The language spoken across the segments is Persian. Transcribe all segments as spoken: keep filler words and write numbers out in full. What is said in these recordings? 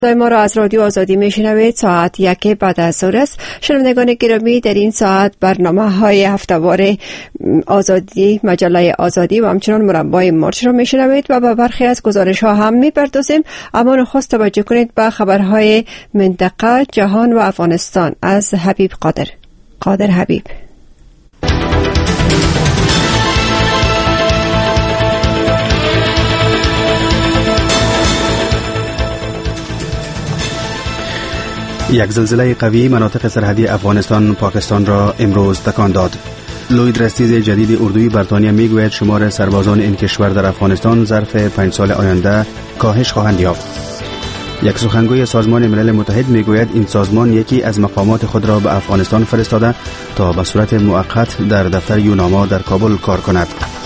ما را از رادیو آزادی میشنوید. ساعت یک بعد از ظهر است. شنوندگان گرامی، در این ساعت برنامه های هفته‌وار آزادی، مجله آزادی و همچنان مربای مارچ را میشنوید و به برخی از گزارش ها هم میپردازیم. اما نخست توجه کنید به خبرهای منطقه، جهان و افغانستان از حبیب قادر. قادر حبیب. یک زلزله قوی مناطق سرحدی افغانستان پاکستان را امروز تکان داد. لوید رستیز جدید اردوی بریتانیا میگوید شمار سربازان این کشور در افغانستان ظرف پنج سال آینده کاهش خواهند یافت. یک سخنگوی سازمان ملل متحد میگوید این سازمان یکی از مقامات خود را به افغانستان فرستاده تا به صورت موقت در دفتر یوناما در کابل کار کند.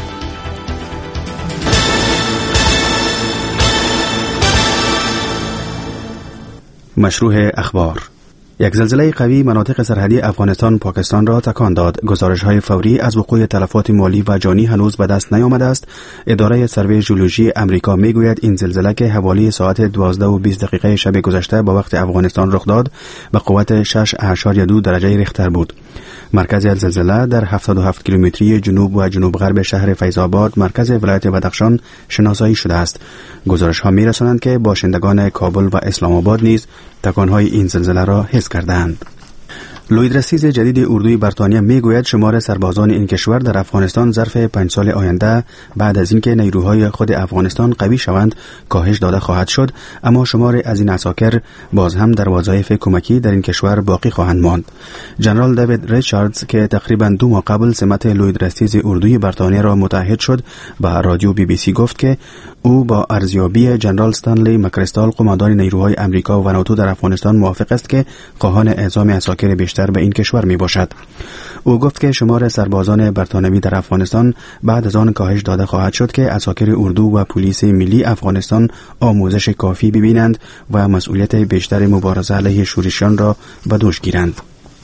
مشروع اخبار. یک زلزله قوی مناطق سرحدی افغانستان پاکستان را تکان داد. گزارش‌های فوری از وقوع تلفات مالی و جانی هنوز به دست نیامده است. اداره سروی ژئولوژی امریکا میگوید این زلزله که حوالی ساعت دوازده و بیست دقیقه شب گذشته به وقت افغانستان رخ داد، به قوت شش اعشاریه دو درجه ریختر بود. مرکز زلزله در هفتاد و هفت کیلومتری جنوب و جنوب غرب شهر فیض آباد، مرکز ولایت بدخشان شناسایی شده است. گزارش‌ها می‌رسانند که باشندگان کابل و اسلام آباد نیز تکان‌های این زلزله را حس کردند. لوید رستیز جدید اردوی بریتانیا میگوید شمار سربازان این کشور در افغانستان ظرف پنج سال آینده بعد از اینکه نیروهای خود افغانستان قوی شوند کاهش داده خواهد شد، اما شمار از این عساکر باز هم در وظایف کمکی در این کشور باقی خواهند ماند. جنرال دیوید ریچاردز که تقریبا دو ماه قبل سمت لوید رستیز اردوی بریتانیا را متحد شد، به رادیو بی بی سی گفت که او با ارزیابی جنرال استنلی مکریستال قماندان نیروهای امریکا و ناتو در افغانستان موافق است که خواهان اعزام عساکر بیشتر به این کشور می باشد. او گفت که شمار سربازان بریتانوی در افغانستان بعد از آن کاهش داده خواهد شد که عساکر اردو و پلیس ملی افغانستان آموزش کافی ببینند و مسئولیت بیشتر مبارزه علیه شورشیان را به دوش گیرند.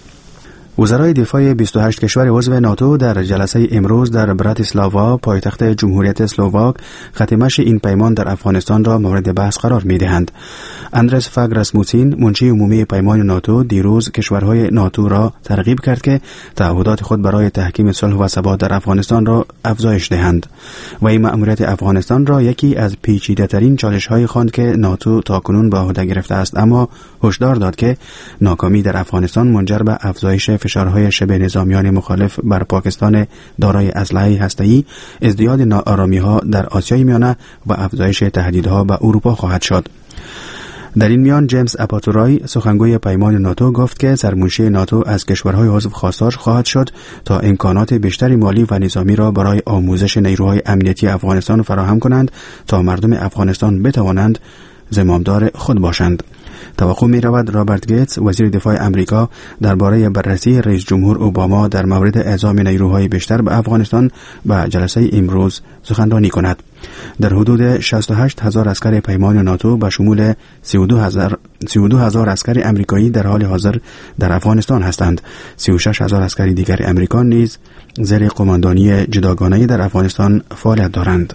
وزرای دفاع بیست و هشت کشور عضو ناتو در جلسه امروز در براتیسلاوا پایتخت جمهوریت اسلوواک ختمش این پیمان در افغانستان را مورد بحث قرار می‌دهند. اندرس فاگ راسموسین، منشی عمومی پیمان ناتو، دیروز کشورهای ناتو را ترغیب کرد که تعهدات خود برای تحکیم صلح و ثبات در افغانستان را افزایش دهند. و این مأموریت افغانستان را یکی از پیچیده‌ترین چالش‌های خواند که ناتو تاکنون به عهده گرفته است، اما هشدار داد که ناکامی در افغانستان منجر به افزایش فشارهای شبه نظامیان مخالف بر پاکستان دارای اسلحه هسته‌ای، ازدیاد ناآرامی‌ها در آسیای میانه و افزایش تهدیدها به اروپا خواهد شد. در این میان جیمز اپاتورای، سخنگوی پیمان ناتو، گفت که سرمنشی ناتو از کشورهای عضو خواستار خواهد شد تا امکانات بیشتری مالی و نظامی را برای آموزش نیروهای امنیتی افغانستان فراهم کنند تا مردم افغانستان بتوانند زمامدار خود باشند. توقع می رود رابرت گیتس، وزیر دفاع امریکا، درباره بررسی رئیس جمهور اوباما در مورد اعزام نیروهای بیشتر به افغانستان به جلسه امروز سخنرانی کند. در حدود شصت و هشت هزار عسکر پیمان ناتو به شمول سی و دو هزار عسکر امریکایی در حال حاضر در افغانستان هستند. سی و شش هزار عسکر دیگر امریکا نیز زیر قماندانی جداگانه در افغانستان فعالیت دارند.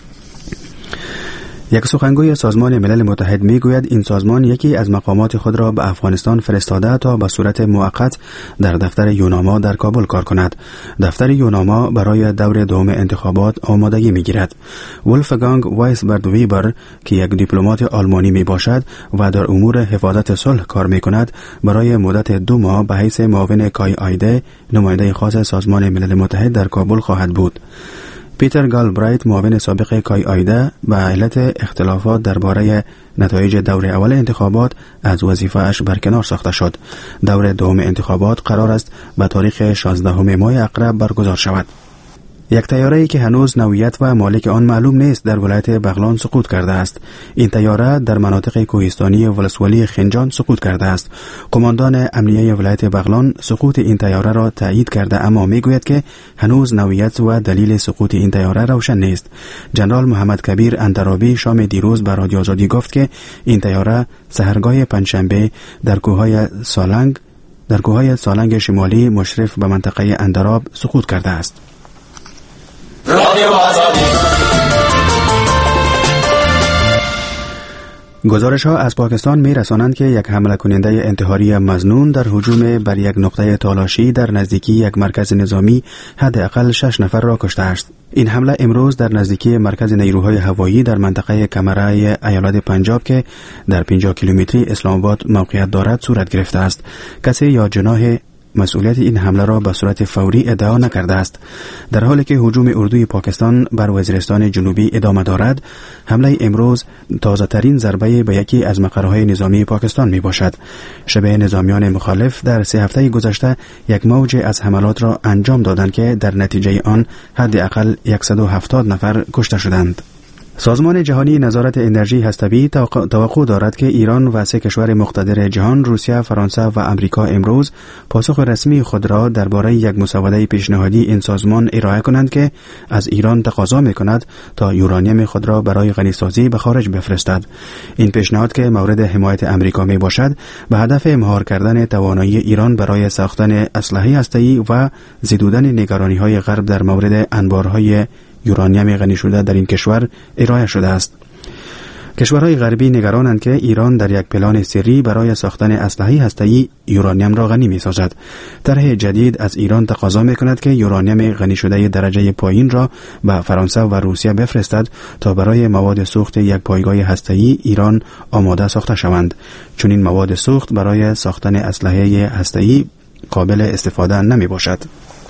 یک سخنگوی سازمان ملل متحد میگوید این سازمان یکی از مقامات خود را به افغانستان فرستاده تا به صورت موقت در دفتر یوناما در کابل کار کند. دفتر یوناما برای دور دوم انتخابات آمادگی میگیرد. ولفگانگ وایسبرد ویبر که یک دیپلمات آلمانی می باشد و در امور حفاظت صلح کار می کند، برای مدت دو ماه به حیث معاون کای آیده، نماینده خاص سازمان ملل متحد در کابل خواهد بود. پیتر گالبرایت، معاون سابق کای آیده، به علت اختلافات درباره نتایج دور اول انتخابات از وظیفه‌اش برکنار ساخته شد. دور دوم انتخابات قرار است به تاریخ شانزدهم ماه اقرب برگزار شود. یک طیاره‌ای که هنوز نوعیت و مالک آن معلوم نیست در ولایت بغلان سقوط کرده است. این طیاره در مناطق کوهستانی ولسوالی خنجان سقوط کرده است. قماندان امنیه ولایت بغلان سقوط این طیاره را تایید کرده، اما میگوید که هنوز نوعیت و دلیل سقوط این طیاره روشن نیست. جنرال محمد کبیر اندرابی شام دیروز به رادیو آزادی گفت که این طیاره سحرگاه پنجشنبه در کوههای سالنگ در کوههای سالنگ شمالی مشرف به منطقه اندراب سقوط کرده است. گزارش‌ها از پاکستان می‌رسانند که یک حمله کننده انتحاری مظنون در هجوم بر یک نقطه تالاشی در نزدیکی یک مرکز نظامی حداقل شش نفر را کشته است. این حمله امروز در نزدیکی مرکز نیروهای هوایی در منطقه کمرای ایالت پنجاب که در پنجاه کیلومتری اسلام آباد موقعیت دارد صورت گرفته است. کسی یا جناح مسئولیت این حمله را به صورت فوری ادعا نکرده است. در حالی که هجوم اردوی پاکستان بر وزیرستان جنوبی ادامه دارد، حمله امروز تازه ترین ضربه به یکی از مقرهای نظامی پاکستان می باشد. شبه نظامیان مخالف در سه هفته گذشته یک موج از حملات را انجام دادند که در نتیجه آن حداقل صد و هفتاد نفر کشته شدند. سازمان جهانی نظارت انرژی هسته‌ای توقع دارد که ایران و سه کشور مقتدر جهان روسیه، فرانسه و امریکا امروز پاسخ رسمی خود را درباره یک مسوده پیشنهادی این سازمان ارائه کنند که از ایران تقاضا می‌کند تا یورانیم خود را برای غنی‌سازی به خارج بفرستد. این پیشنهاد که مورد حمایت امریکا میباشد به هدف مهار کردن توانایی ایران برای ساختن اسلحه هسته‌ای و زدودن نگرانی‌های غرب در مورد انبارهای یورانیم غنی شده در این کشور ارائه شده است. کشورهای غربی نگرانند که ایران در یک پلان سری برای ساختن اسلحه هسته‌ای یورانیم را غنی می‌سازد. طرح جدید از ایران تقاضا می‌کند که یورانیم غنی شده درجه پایین را به فرانسه و روسیه بفرستد تا برای مواد سوخت یک پایگاه هسته‌ای ایران آماده ساخته شوند. چون این مواد سوخت برای ساختن اسلحه هسته‌ای قابل استفاده نمی‌باشد.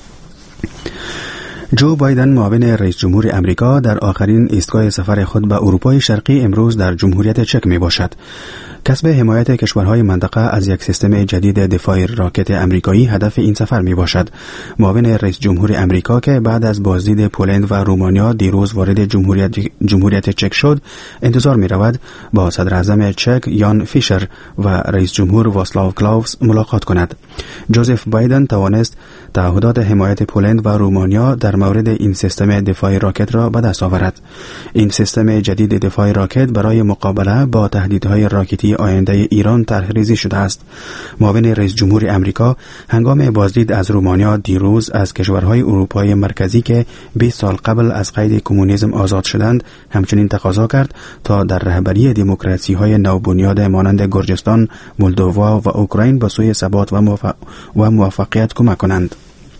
جو بایدن معاون رئیس جمهور امریکا در آخرین ایستگاه سفر خود به اروپای شرقی امروز در جمهوریت چک می باشد. کسب حمایت کشورهای منطقه از یک سیستم جدید دفاع راکت امریکایی هدف این سفر می باشد. معاون رئیس جمهور امریکا که بعد از بازدید پولند و رومانیا دیروز وارد جمهوریت جمهوریت چک شد، انتظار می رود با صدر اعظم چک یان فیشر و رئیس جمهور واسلاو کلاوس ملاقات کند. جوزف بایدن توانست تعهدات حمایت پولند و رومانیا در مورد این سیستم دفاع راکت را به دست آورد. این سیستم جدید دفاع راکت برای مقابله با تهدیدهای راکتی آینده ایران طرح‌ریزی شده است. معاون رئیس جمهور امریکا هنگام بازدید از رومانیا دیروز از کشورهای اروپای مرکزی که بیست سال قبل از قید کمونیسم آزاد شدند همچنین تقاضا کرد تا در رهبری دموکراسی‌های نوبنیاد مانند گرجستان، مولدووا و اوکراین به سوی ثبات و, موف... و موفقیت کمک کنند.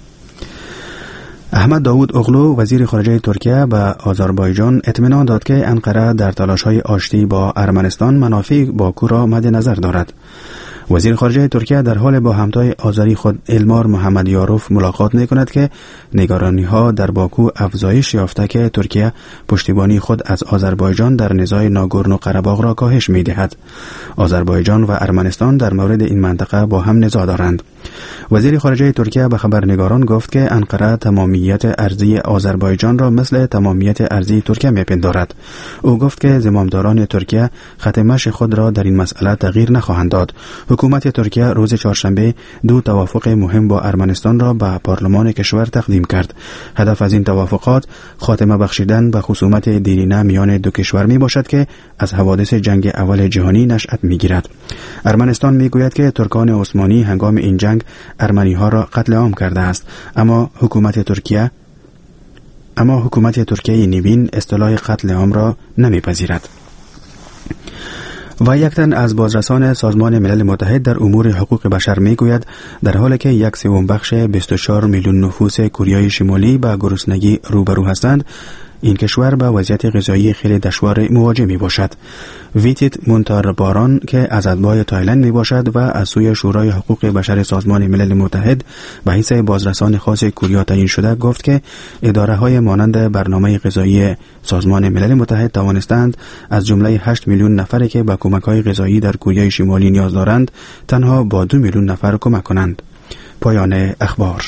احمد داوود اوغلو وزیر خارجه ترکیه به آذربایجان اطمینان داد که انقره در تلاش‌های آشتی با ارمنستان منافع باکو را مد نظر دارد. وزیر خارجه ترکیه در حال با همتای آذری خود المار محمد یاروف ملاقات می‌کند که نگرانی‌ها در باکو افزایش یافته که ترکیه پشتیبانی خود از آذربایجان در نزاع ناگورنو قره‌باغ را کاهش می‌دهد. آذربایجان و ارمنستان در مورد این منطقه با هم نزاع دارند. وزیر خارجه ترکیه به خبرنگاران گفت که انقره تمامیت ارضی آذربایجان را مثل تمامیت ارضی ترکیه می‌پندارد. او گفت که زمامداران ترکیه خط مشی خود را در این مسئله تغییر نخواهند داد. حکومت ترکیه روز چهارشنبه دو توافق مهم با ارمنستان را به پارلمان کشور تقدیم کرد. هدف از این توافقات خاتمه بخشیدن به خصومت دیرینه میان دو کشور می باشد که از حوادث جنگ اول جهانی نشأت می گیرد. ارمنستان می گوید که ترکان عثمانی هنگام این جنگ ارمنی ها را قتل عام کرده است، اما حکومت ترکیه اما حکومت ترکیه نوین اصطلاح قتل عام را نمیپذیرد. و یک تن از بازرسان سازمان ملل متحد در امور حقوق بشر میگوید در حالی که یک سوم بخش بیست و چهار میلیون نفوس کره شمالی با گرسنگی روبرو هستند، این کشور با وضعیت غذایی خیلی دشوار مواجه می باشد. ویتیت مونتارباران که از اتباع تایلند می باشد و از سوی شورای حقوق بشر سازمان ملل متحد به حیث بازرسان خاص کره تعیین شده گفت که اداره های مانند برنامه غذایی سازمان ملل متحد توانستند از جمله هشت میلیون نفری که به کمک های غذایی در کره شمالی نیاز دارند تنها با دو میلیون نفر کمک کنند. پایان اخبار.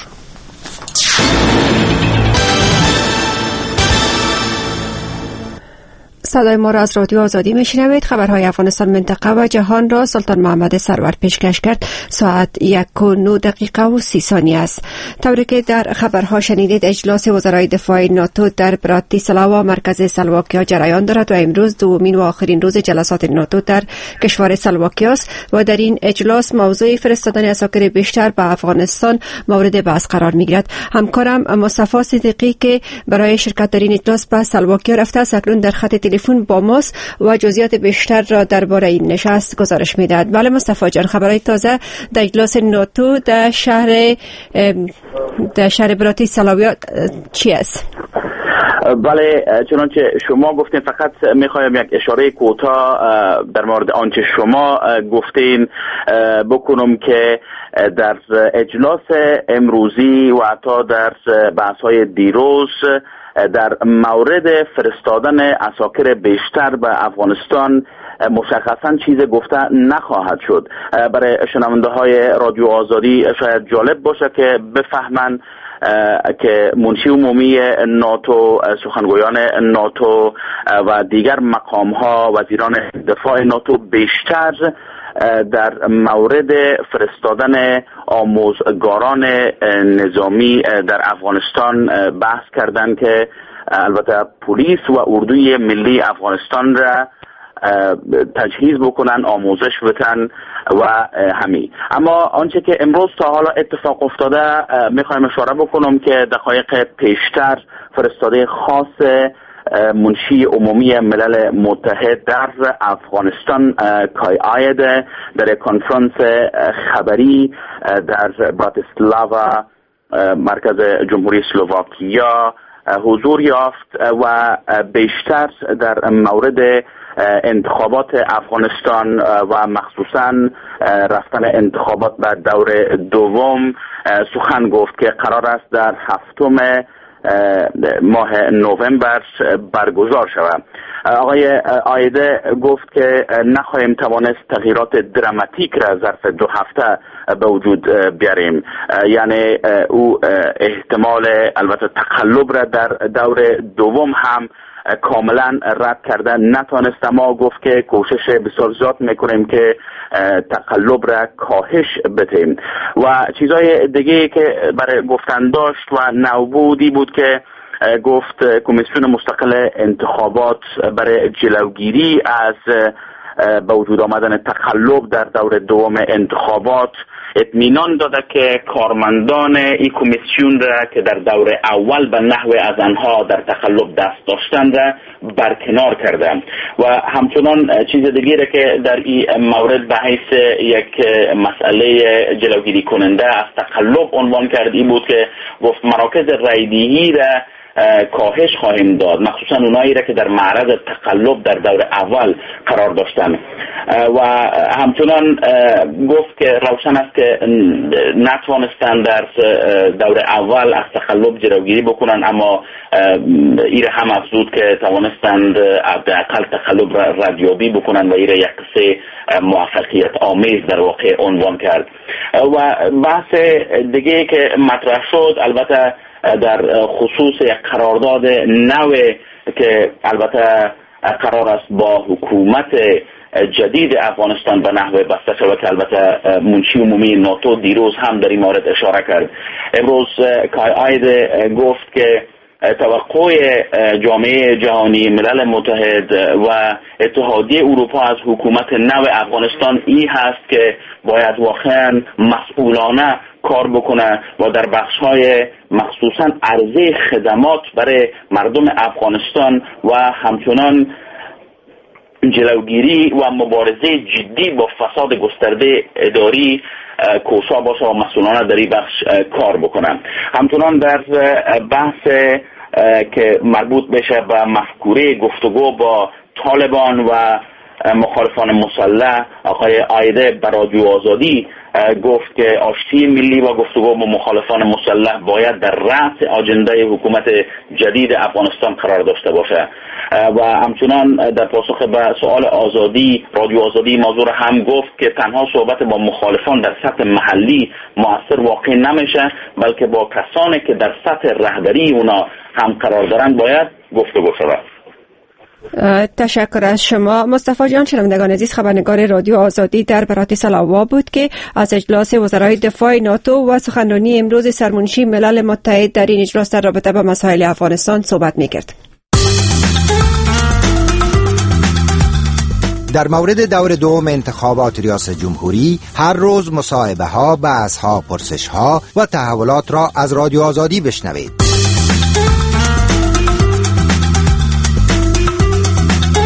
صدای ما را از رادیو آزادی میشنوید. خبرهای افغانستان، منطقه و جهان را سلطان محمد سرور پیشکش کرد. ساعت یک و نو دقیقه و سی ثانیه است. طوری که در خبرها شنیدید، اجلاس وزرای دفاع ناتو در براتیسلاوا مرکز سلواکیا جریان دارد و امروز دومین و آخرین روز جلسات ناتو در کشور سلواکیا است و در این اجلاس موضوع فرستادن عساکر بیشتر به افغانستان مورد بحث قرار میگیرد. همکارم مصطفی صدیقی که برای شرکت در این اجلاس به سلواکیا رفته است، اکنون در خط تلفن تلفن با ماست و جزئیات بیشتر را درباره این نشست گزارش میدهد. بله مصطفی جان، خبرهای تازه در اجلاس ناتو در شهر در شهر براتیسلاوا چی است؟ بله، چنانچه شما گفتین، فقط میخوایم یک اشاره کوتاه در مورد آنچه شما گفتین بکنم که در اجلاس امروزی و حتی در بحث‌های دیروز در مورد فرستادن عساکر بیشتر به افغانستان مشخصا چیز گفته نخواهد شد. برای شنونده های رادیو آزادی شاید جالب باشه که بفهمن که منشی عمومی ناتو، سخنگویان ناتو و دیگر مقام ها، وزیران دفاع ناتو بیشتر در مورد فرستادن آموزگاران نظامی در افغانستان بحث کردند که البته پلیس و اردوی ملی افغانستان را تجهیز بکنن، آموزش بدن و همین. اما آنچه که امروز تا حالا اتفاق افتاده، میخوایم اشاره بکنم که دقایق پیشتر فرستاده خاص منشی عمومی ملل متحد در افغانستان کای آید در کنفرانس خبری در براتیسلاوا مرکز جمهوری اسلواکیا حضور یافت و بیشتر در مورد انتخابات افغانستان و مخصوصا رفتن انتخابات به دور دوم سخن گفت که قرار است در هفتم ماه نوامبر برگزار شود. آقای آیده گفت که نخواهیم توانست تغییرات دراماتیک را ظرف دو هفته به وجود بیاریم، یعنی او احتمال البته تقلب را در دور دوم هم کاملا رد کرده نتانست، اما گفت که کوشش بسیار زیاد میکنیم که تقلب را کاهش بدیم. و چیزای دیگه که برای گفتن داشت و نوبودی بود که گفت کمیسیون مستقل انتخابات برای جلوگیری از به وجود آمدن تقلب در دور دوم انتخابات اطمینان داده که کارمندان این کمیسیون را که در دور اول به نحو از آنها در تقلب دست داشتند را برکنار کرده. و همچنان چیز دیگری که در این مورد به حیث یک مسئله جلوگیری کننده از تقلب عنوان کرد این بود که گفت مراکز رایدهی را کاهش خواهیم داد، مخصوصا اونایی را که در معرض تقلب در دور اول قرار داشتن. و همچنان گفت که روشن است که نتوانستند در دور اول از تقلب جلوگیری بکنن، اما این را هم افزود که توانستند حداقل تقلب را ردیابی بکنن و این را یک قصه موفقیت آمیز در واقع عنوان کرد. و بحث دیگه که مطرح شد البته در خصوص یک قرارداد نو که البته قرار است با حکومت جدید افغانستان به نحو بسته شود، که البته منشی عمومی ناتو دیروز هم در این مورد اشاره کرد. امروز کای آید گفت که توقع جامعه جهانی، ملل متحد و اتحادیه اروپا از حکومت نو افغانستان این هست که باید واقعا مسئولانه کار بکنه و در بخش‌های مخصوصاً عرضه خدمات برای مردم افغانستان و همچنان جلوگیری و مبارزه جدی با فساد گسترده اداری کوشا باشه و مسئولانه در این بخش کار بکنن. همچنان در بحث که مربوط بشه به مفکوره گفتگو با طالبان و مخالفان مسلح، آقای آیده بر رادیو آزادی گفت که آشتی ملی و گفتگو با مخالفان مسلح باید در رأس آجنده حکومت جدید افغانستان قرار داشته باشه. و همچنان در پاسخ به سوال آزادی، رادیو آزادی موضوع هم گفت که تنها صحبت با مخالفان در سطح محلی مؤثر واقع نمیشه، بلکه با کسانی که در سطح رهبری اونا هم قرار دارند باید گفتگو شود. تشکر از شما مصطفی جان. شنوندگان عزیز، خبرنگار رادیو آزادی در براتیسلاوا بود که از اجلاس وزرای دفاع ناتو و سخنرانی امروز سرمنشی ملل متحد در این اجلاس در رابطه با مسائل افغانستان صحبت می‌کرد. در مورد دور دوم انتخابات ریاست جمهوری هر روز مصاحبه ها، بحث ها، پرسش ها و تحولات را از رادیو آزادی بشنوید.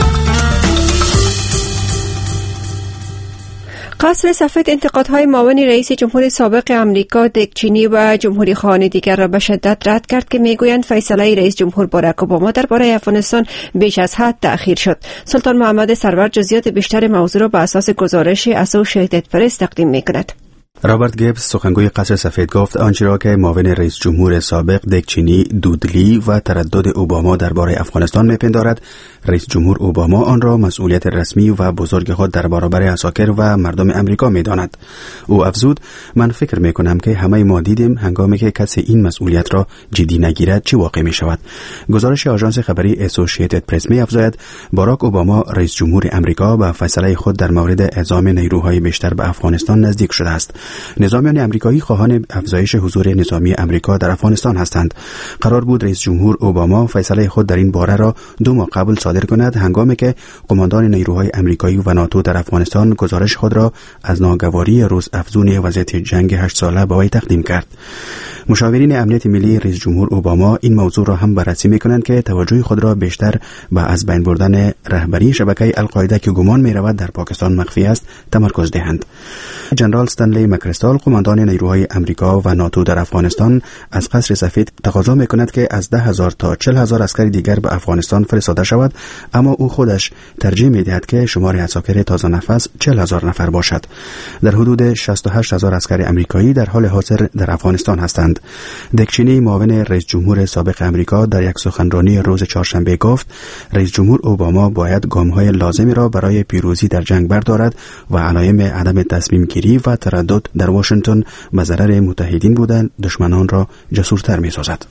قصر سفید انتقادهای معاون رئیس جمهور سابق امریکا دیک چینی و جمهوری خواهان دیگر را به شدت رد کرد که میگویند فیصله رئیس جمهور باراک اوباما درباره افغانستان بیش از حد تأخیر شد. سلطان محمد سرور جزئیات بیشتر موضوع را بر اساس گزارش اسوشیتد پرس تقدیم میکند. رابرت گیبز سخنگوی قصر سفید گفت آنچه را که معاون رئیس جمهور سابق دیک چینی دودلی و تردد اوباما درباره افغانستان میپندارد، رئیس جمهور اوباما آن را مسئولیت رسمی و بزرگ خود در برابر عساکر و مردم امریکا میداند. او افزود: من فکر میکنم که همه ما دیدیم هنگامی که کسی این مسئولیت را جدی نگیرد چه واقع می شود. گزارش آژانس خبری اسوشیتد پرس می افزاید باراک اوباما رئیس جمهور امریکا به فیصله خود در مورد اعزام نیروهای بیشتر به افغانستان نزدیک شده است. نظامیان امریکایی خواهان افزایش حضور نظامی امریکا در افغانستان هستند. قرار بود رئیس جمهور اوباما فیصله خود در این باره را دو ماه قبل صادر کند، هنگامی که قماندان نیروهای امریکایی و ناتو در افغانستان گزارش خود را از ناگواری روز افزون وضعیت جنگ هشت ساله به وی تقدیم کرد. مشاورین امنیت ملی رئیس جمهور اوباما این موضوع را هم بررسی می‌کنند که توجه خود را بیشتر به از بین بردن رهبری شبکه القاعده که گمان می‌رود در پاکستان مخفی است تمرکز دهند. جنرال استنلی مکریستال قماندان نیروهای امریکا و ناتو در افغانستان از قصر سفید تقاضا می‌کند که از ده هزار تا چهل هزار عسکر دیگر به افغانستان فرستاده شود، اما او خودش ترجیح می‌دهد که شمار عساکر تازه نفس چهل هزار نفر باشد. در حدود شصت و هشت هزار عسکر امریکایی در حال حاضر در افغانستان هستند. دیک چینی معاون رئیس جمهور سابق امریکا در یک سخنرانی روز چهارشنبه گفت رئیس جمهور اوباما باید گام‌های لازمی را برای پیروزی در جنگ بردارد و علائم عدم تصمیم گیری و تردد در واشنگتن به ضرر متحدین بودن دشمنان را جسورتر می‌سازد.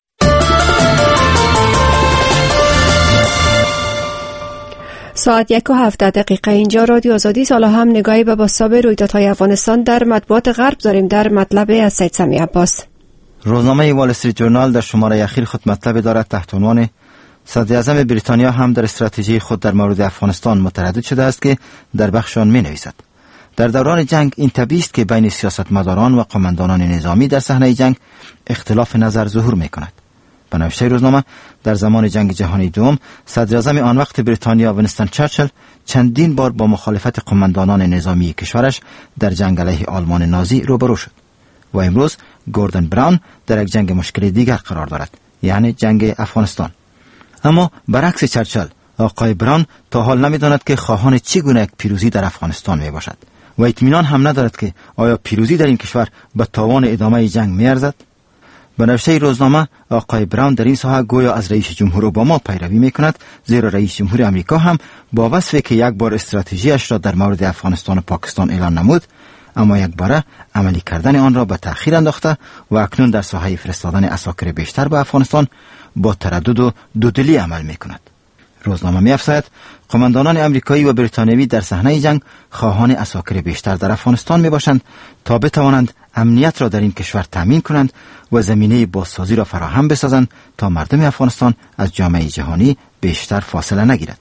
ساعت یک و هفده دقیقه اینجا رادیو آزادی. سالا هم نگاهی به بازتاب رویدادهای افغانستان در مطبوعات غرب داریم. در مطلب از سید سمی عباس. روزنامه وال استریت جورنال در شماره اخیر خود مطلب دارد تحت عنوان صدر اعظم بریتانیا هم در استراتژی خود در مورد افغانستان متردد شده است که در بخش آن می نویسد: در دوران جنگ این طبیعی است که بین سیاستمداران و قماندانان نظامی در صحنه جنگ اختلاف نظر ظهور می کند. به نوشته روزنامه در زمان جنگ جهانی دوم صدر اعظم آن وقت بریتانیا وینستون چرچیل چندین بار با مخالفت قماندانان نظامی کشورش در جنگ علیه آلمان نازی روبرو شد و امروز گوردن براون در یک جنگ مشکل دیگر قرار دارد، یعنی جنگ افغانستان. اما برعکس چرچیل، آقای براون تا حال نمی‌داند که خواهان چگونه یک پیروزی در افغانستان می باشد و اطمینان هم ندارد که آیا پیروزی در این کشور به تاوان ادامه جنگ می‌ارزد. به نوشته روزنامه آقای براون در این ساحه گویا از رئیس جمهور اوباما پیروی می‌کند، زیرا رئیس جمهور آمریکا هم با وصفی که یک بار استراتژیش را در مورد افغانستان و پاکستان اعلان نمود، اما یک باره عملی کردن آن را به تأخیر انداخته و اکنون در ساحه فرستادن عساکر بیشتر به افغانستان با تردد و دودلی عمل می‌کند. روزنامه می‌افزاید قماندانان امریکایی و بریتانیایی در صحنه جنگ خواهان عساکر بیشتر در افغانستان میباشند تا بتوانند امنیت را در این کشور تامین کنند و زمینه بازسازی را فراهم بسازند تا مردم افغانستان از جامعه جهانی بیشتر فاصله نگیرد.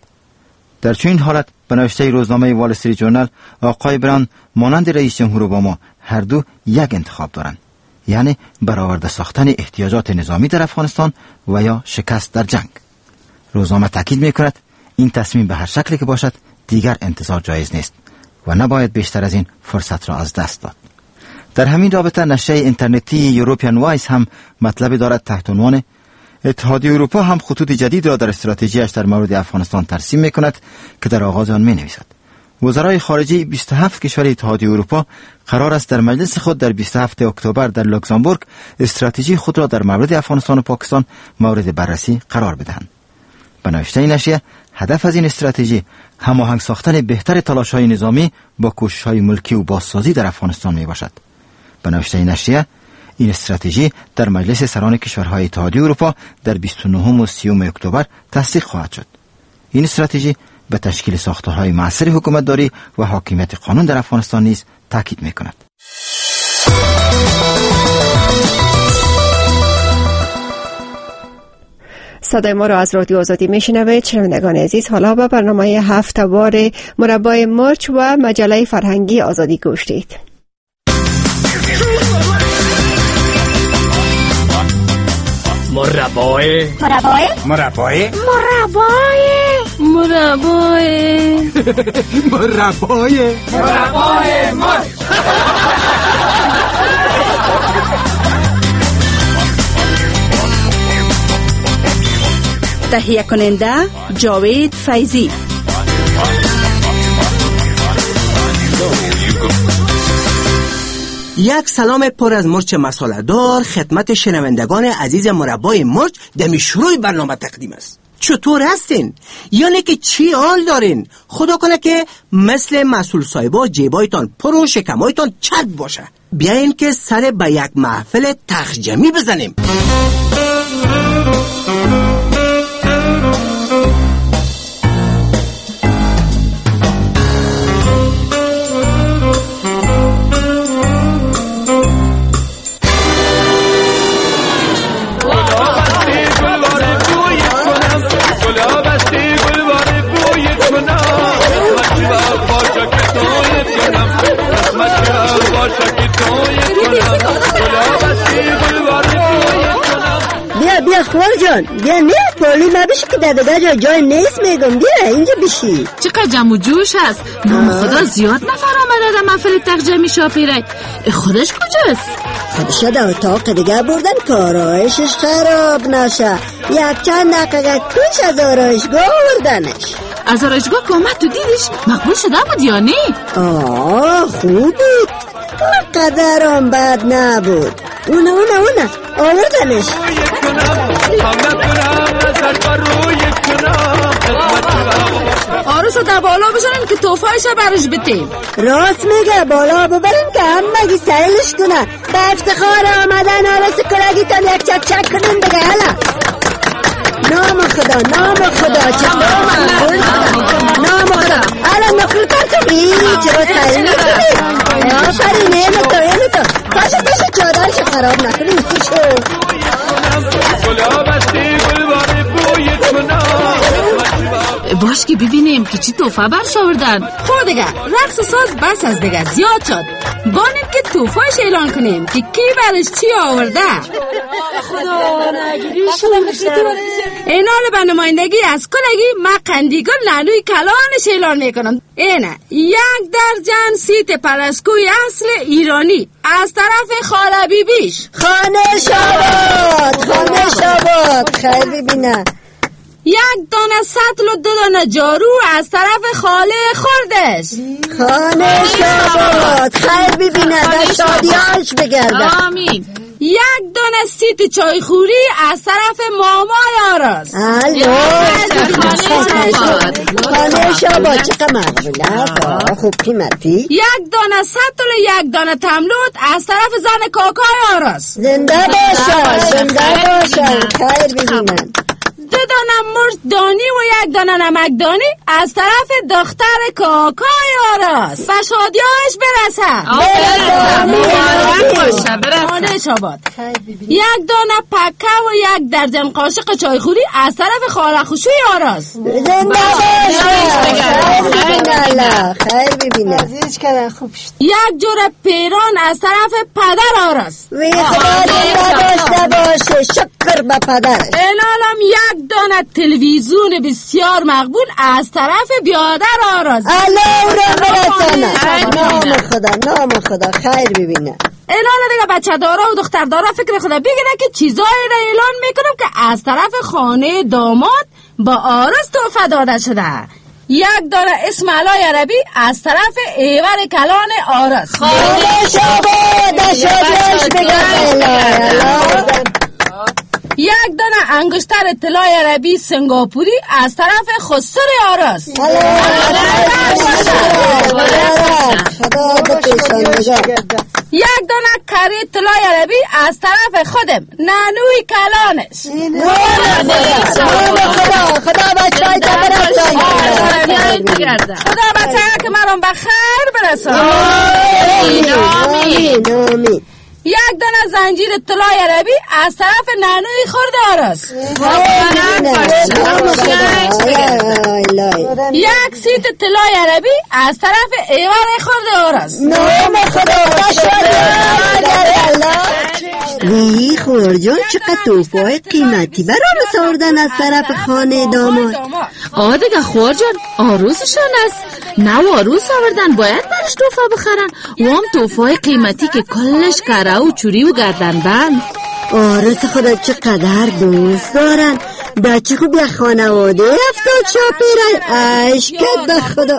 در چنین حالت به نوشته روزنامه وال استریت جورنال آقای براون مانند رئیس جمهور اوباما هر دو یک انتخاب دارند، یعنی برآورده ساختن احتیاجات نظامی در افغانستان و یا شکست در جنگ. روزنامه تاکید می‌کند این تصمیم به هر شکلی که باشد دیگر انتظار جایز نیست و نباید بیشتر از این فرصت را از دست داد. در همین رابطه نشریه اینترنتی یوروپیان وایس هم مطلب دارد تحت عنوان اتحادیه اروپا هم خطوط جدید را در استراتژیش در مورد افغانستان ترسیم می‌کند که در آغاز آن می‌نویسد وزرای خارجه بیست و هفت کشور اتحادیه اروپا قرار است در مجلس خود در بیست و هفتم اکتبر در لوکزامبورگ استراتژی خود را در مورد افغانستان و پاکستان مورد بررسی قرار بدهند. به نوشته نشریه هدف از این استراتژی هماهنگ ساختن بهتر تلاش‌های نظامی با کوشش‌های ملکی و بازسازی در افغانستان میباشد. به نوشته نشریه این استراتژی در مجلس سران کشورهای اتحادیه اروپا در بیست و نهم و سیوم اکتبر تصدیق خواهد شد. این استراتژی به تشکیل ساختارهای معاصر حکومتداری و حاکمیت قانون در افغانستان نیز تاکید می‌کند. صدای ما را از رادیو آزادی میشنوید. شنوندگان عزیز، حالا به برنامه هفته‌وار مربای مرچ و مجله فرهنگی آزادی گوش دید. مربای مربای مربای مربای مربای مربای مربای مرد. تهیه کننده جاوید فیضی. یک سلام پر از مرچ مساله دار خدمت شنوندگان عزیز مربای مرچ دمی شروع برنامه تقدیم است. چطور هستین؟ یعنی که چی حال دارین؟ خدا کنه که مثل مسئول صاحبا جیبایتان پر و شکمایتان چت باشه. بیاین که سر به یک محفل تخجمی بزنیم. بیا بیا خوار جان، بیا نه پالی ما بشی که دادگاه جای جای نیست میگم. بیا اینجا بشی. چقدر جمع و جوش هست. نام خدا زیاد نفر آمده در محفل تخجمی شاپیرک. خودش کجاست؟ خودش در اتاق دیگه بردن که آرایشش خراب نشه. یک چند دقیقه پیش از آرایشگاه آوردنش. از آرایشگاه که آمد تو دیدش مقبول شده بود یا نه؟ آه خوب بود، قدر هم بد نبود. اونه اونه اونه آوردنش. آروسو در بالا بشنیم که توفایش برش بتیم. راست میگه، بالا ببریم که همگی سیلش کنه. به افتخار آمدن آرس کلگی تن یک چک چک کنیم دیگه. هلا نام خدا نام خدا چه نام خدا. هلا نقل تر بی چرا سیل میکنی؟ آفرین اینو تو اینو تو پاشو پاشو چادرشو خراب نکنی. شو باش که ببینیم که چی توفه برش آوردن. خود دیگه رقص ساز بس از دیگه زیاد شد. بانیم که توفهش اعلان کنیم که کی برش چی آورده. خدا نگیری شو. اینال به نمایندگی از کلگی ما قندیگل نانوی کلانش اعلان میکنم. اینه یک درجن سیت پلسکوی اصل ایرانی از طرف خاله بیبیش. خانه شاباد خانه شاباد. خیلی ببینه. یک دانه سطل و دو دانه جارو از طرف خاله خوردش. خانه شاباد. خیلی ببینه در شادیاش بگرده. آمین. یک دانه سیت چای خوری از طرف مامای آراز. الو خانه شاباد. چقدر مقبوله خوب قیمتی. یک دانه سطل و یک دانه تملوت از طرف زن کاکای آراز. زنده باشه زنده باشه. خیر ببینن. دو دانه مرد دانی و یک دانه نمک دانی از طرف دختر کاکای آراز. به شادیاش برسه. خانه شاباد. یک دانه پکه و یک درجن قاشق چایخوری از طرف خاله خوشوی آراز. زنده باشه. خیر ببینه. عزیز کردن خوب شد. یک جور پیران از طرف پدر آراز. وی خدا داشته باشه. شکر به پدرش. الانم یک دانه تلویزیون بسیار مقبول از طرف بیادر آراز. الله را برسانه. نام خدا نام خدا. خیر ببینه. اعلان دیگه بچه دارا و دختر دارا فکر خدا بگیره که چیزایی را اعلان میکنم که از طرف خانه داماد با آرز توفه داده شده. یک دانه اسم علای عربی از طرف ایور کلان آرز. خانه شاباد. شادیش بگرده. یک دانه انگشتر طلای عربی سنگاپوری از طرف خسر آراز. یک دانه کاری طلای عربی از طرف خودم نانوی کلانش. خدا خدا بچه‌ای تا برسان. خدا بچه‌ای که مرام بخیر برسان. آمین آمین آمین. یک دانه زنجیر طلای عربی از طرف نانوی خورده آراز. یک سیت طلای عربی از طرف ایوار خورده آراز. نام خدا. وی خور بهار جان چقدر توفای قیمتی برای ساردن از طرف خانه داماد. آه دیگه خوار جان آروزشان است، نه آروز آوردن باید برش توفا بخرن و هم توفای قیمتی که کلش کره و چوری و گردن بند. آرس خدا چقدر دوست دارن، بچه خوب یه خانواده افتاد شاپیرن عشقت به خدا.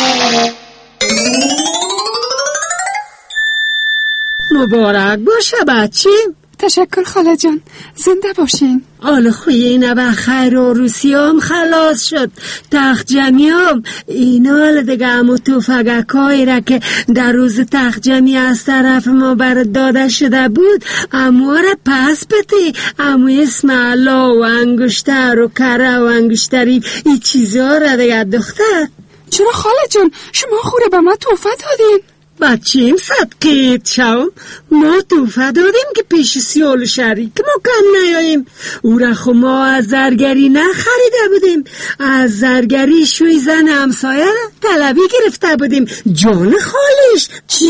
مبارک باشه بچه. تشکر خاله جان، زنده باشین. آل خوی نبه خیر و روسیام خلاص شد، تخت جمیام اینا دیگه امو توفگکایی را که در روز تخت جمی از طرف ما برد داده شده بود امو را پس بتی. امو اسم الله و انگشتر و کره و انگشتری این چیزا را دیگه دختر. چرا خاله جان شما خوره به ما توفه دادین؟ بچیم صدقیت شوم، ما توفه دادیم که پیش سیال شریک ما کم نیاییم. او را خو ما از زرگری نخریده بودیم، از زرگری شوی زن همسایه طلبی گرفته بودیم. جان خالش چی؟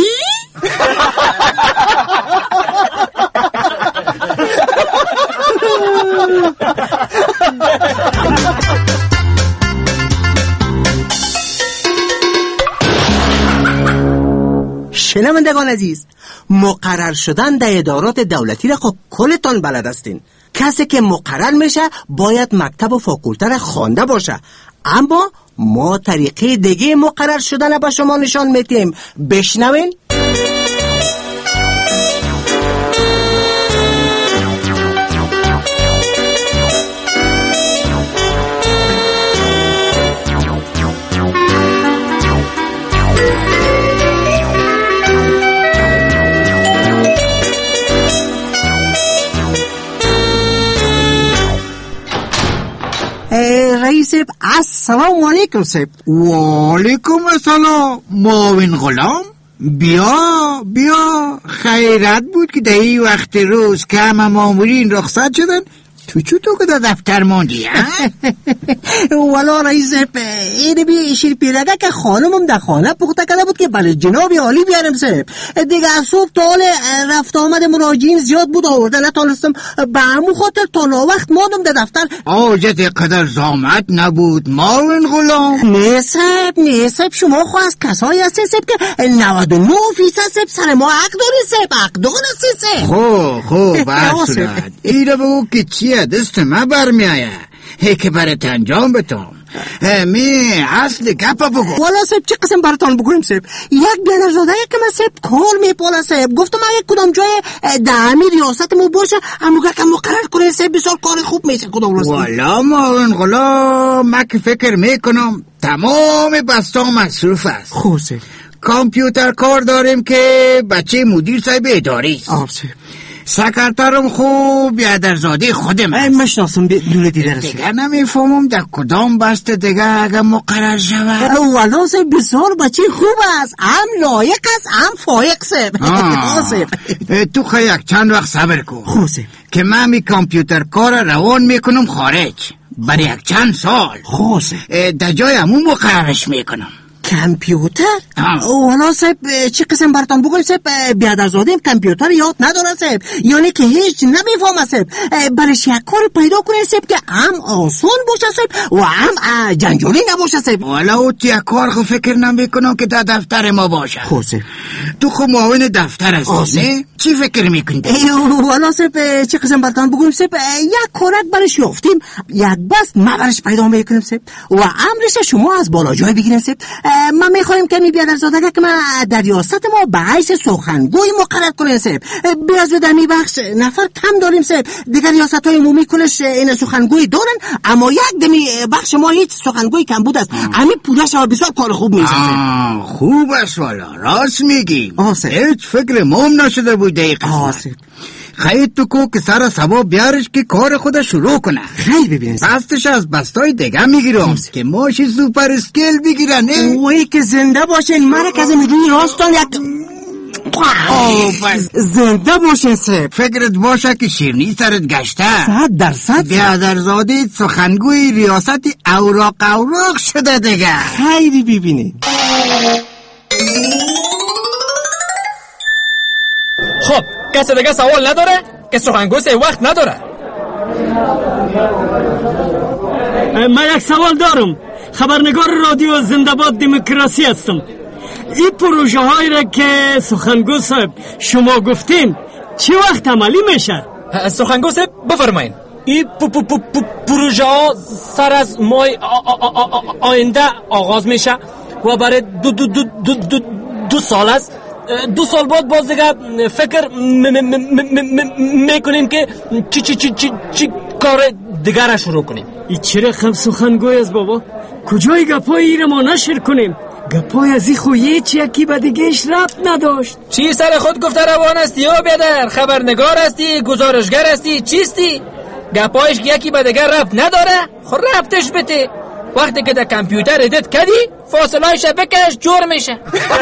شنوندگان عزیز، مقرر شدن در ادارات دولتی را خب کلتان بلد هستین. کسی که مقرر میشه باید مکتب و فاکولته را خوانده باشه، اما ما طریقه دیگه مقرر شدن با شما نشان میدیم. بشنوین. رئیس صاحب السلام علیکم. صاحب و علیکم السلام. معاون غلام بیا بیا، خیرت بود که در این وقت روز که همه مامورین رخصت شدن تو چطور که در دفتر موندی؟ والا رئیس صاحب این بی شیر پیرگه که خانمم در خانه پخته کرده بود که بله جناب عالی بیارم. صاحب دیگه از صبح تا حال رفت آمد مراجعین زیاد بود آورده نتانستم، به همون خاطر تا ناوقت ماندم در دفتر. آجت قدر زامت نبود معاون غلام. نه صاحب نه صاحب، شما خواست از کسایی هستی صاحب که نود و نه فیصد صاحب سر ما حق داری صاحب، حق داری صاحب. خوب خوب برسولد این رو بگو که چیه دست ما برمی آیه که برات انجام بتام. می اصل گپا بگو. والا صاحب چه قسم براتان بگویم صاحب؟ یک بیانرزاده که من صاحب کار میپاله صاحب، گفتم اگه کدام جای دهمی ریاست مو باشه امو که مقرر کنه صاحب بسیار کار خوب میشه. کدام راستی والا معاون غلام من که فکر میکنم تمام بستا مصروف است. خوب صاحب کامپیوتر کار داریم که بچه مدیر صاحب اداری است. آب صاحب سکرترم خوب بیادرزاده خودم است. مشناسم دونه دیده رسید. دیگه نمیفهمم در کدام بست دیگه اگه مقرر شود. والا صاحب بسیار بچه خوب است، هم لایق است هم فایق صاحب. تو خواهی یک چند وقت صبر کن. خوب صاحب که من می کامپیوتر کار روان میکنم خارج برای یک چند سال. خوب صاحب در جای همون مقررش میکنم. کامپیوتر؟ والا صاحب چه قسم براتان بگویم صاحب؟ بیادرزاده کامپیوتر یاد نداره صاحب، یعنی که هیچ نمیفهمه صاحب. برش یک کار پیدا کنه صاحب که هم آسان باشه صاحب و هم جنجالی نباشه صاحب. والا او یک کار خو فکر نمیکنم که در دفتر ما باشه. خوب صاحب تو خو معاون دفتر هستی نه؟ چی فکر میکنی؟ والا صاحب چه قسم براتان بگویم صاحب؟ یک کارک برش یافتیم، یک بس ما برش پیدا میکنیم صاحب و امرش شما از بالا جای بگیرین صاحب. ما میخوایم که می بیادرزاده که ما در ریاست ما به حیث سخنگوی مقرر کنیم صاحب. بیاز در می بخش نفر کم داریم صاحب، دیگر ریاست های عمومی کلش این سخنگوی دارن، اما یک دمی بخش ما هیچ سخنگوی کم بود است. همین پولش ها بسیار کار خوب میشه. خوب است والا، راست میگی. هیچ فکر موم نشده بود دقیقا. خیلی تو کو که سر سبا بیارش که کار خود شروع کنه. خیلی ببینید بستش از بستای دیگه میگیرم که ماشی سوپر اسکیل بگیرن. اوی که زنده باشین، مرکز میدونی راستان یک زنده باشین صاحب. فکرت باشه که شیرنی سرت گشته. صد درصد بیادرزاده سخنگوی ریاست اوراق اوراق شده دیگه. خیلی ببینید. خب کسی دیگه سوال نداره؟ که سخنگوی وقت نداره. من یک سوال دارم. خبرنگار رادیو زنده‌باد دموکراسی هستم. این پروژه هایی را که سخنگو صاحب شما گفتین چه وقت عملی میشه؟ سخنگو صاحب بفرمایید. این پروژه ها سر از ماه آینده آغاز میشه و برای دو, دو, دو, دو, دو, دو سال است. دو سال بعد باز دیگه فکر میکنیم که چی چی چی چی, چی کار دیگر را شروع کنیم. این چه رقم سخنگوی است بابا؟ کجای گپای ای را ما نشر کنیم؟ گپای از این خویه چی یکی به دیگهش ربط نداشت. چی سر خود گفته روان هستی یا بیادر؟ خبرنگار هستی؟ گزارشگر هستی؟ چیستی؟ گپایش یکی به دیگر ربط نداره؟ خود ربطش بده. وقتی که در کامپیوتر ادیت کردی فاصله‌اش بکش جور میشه.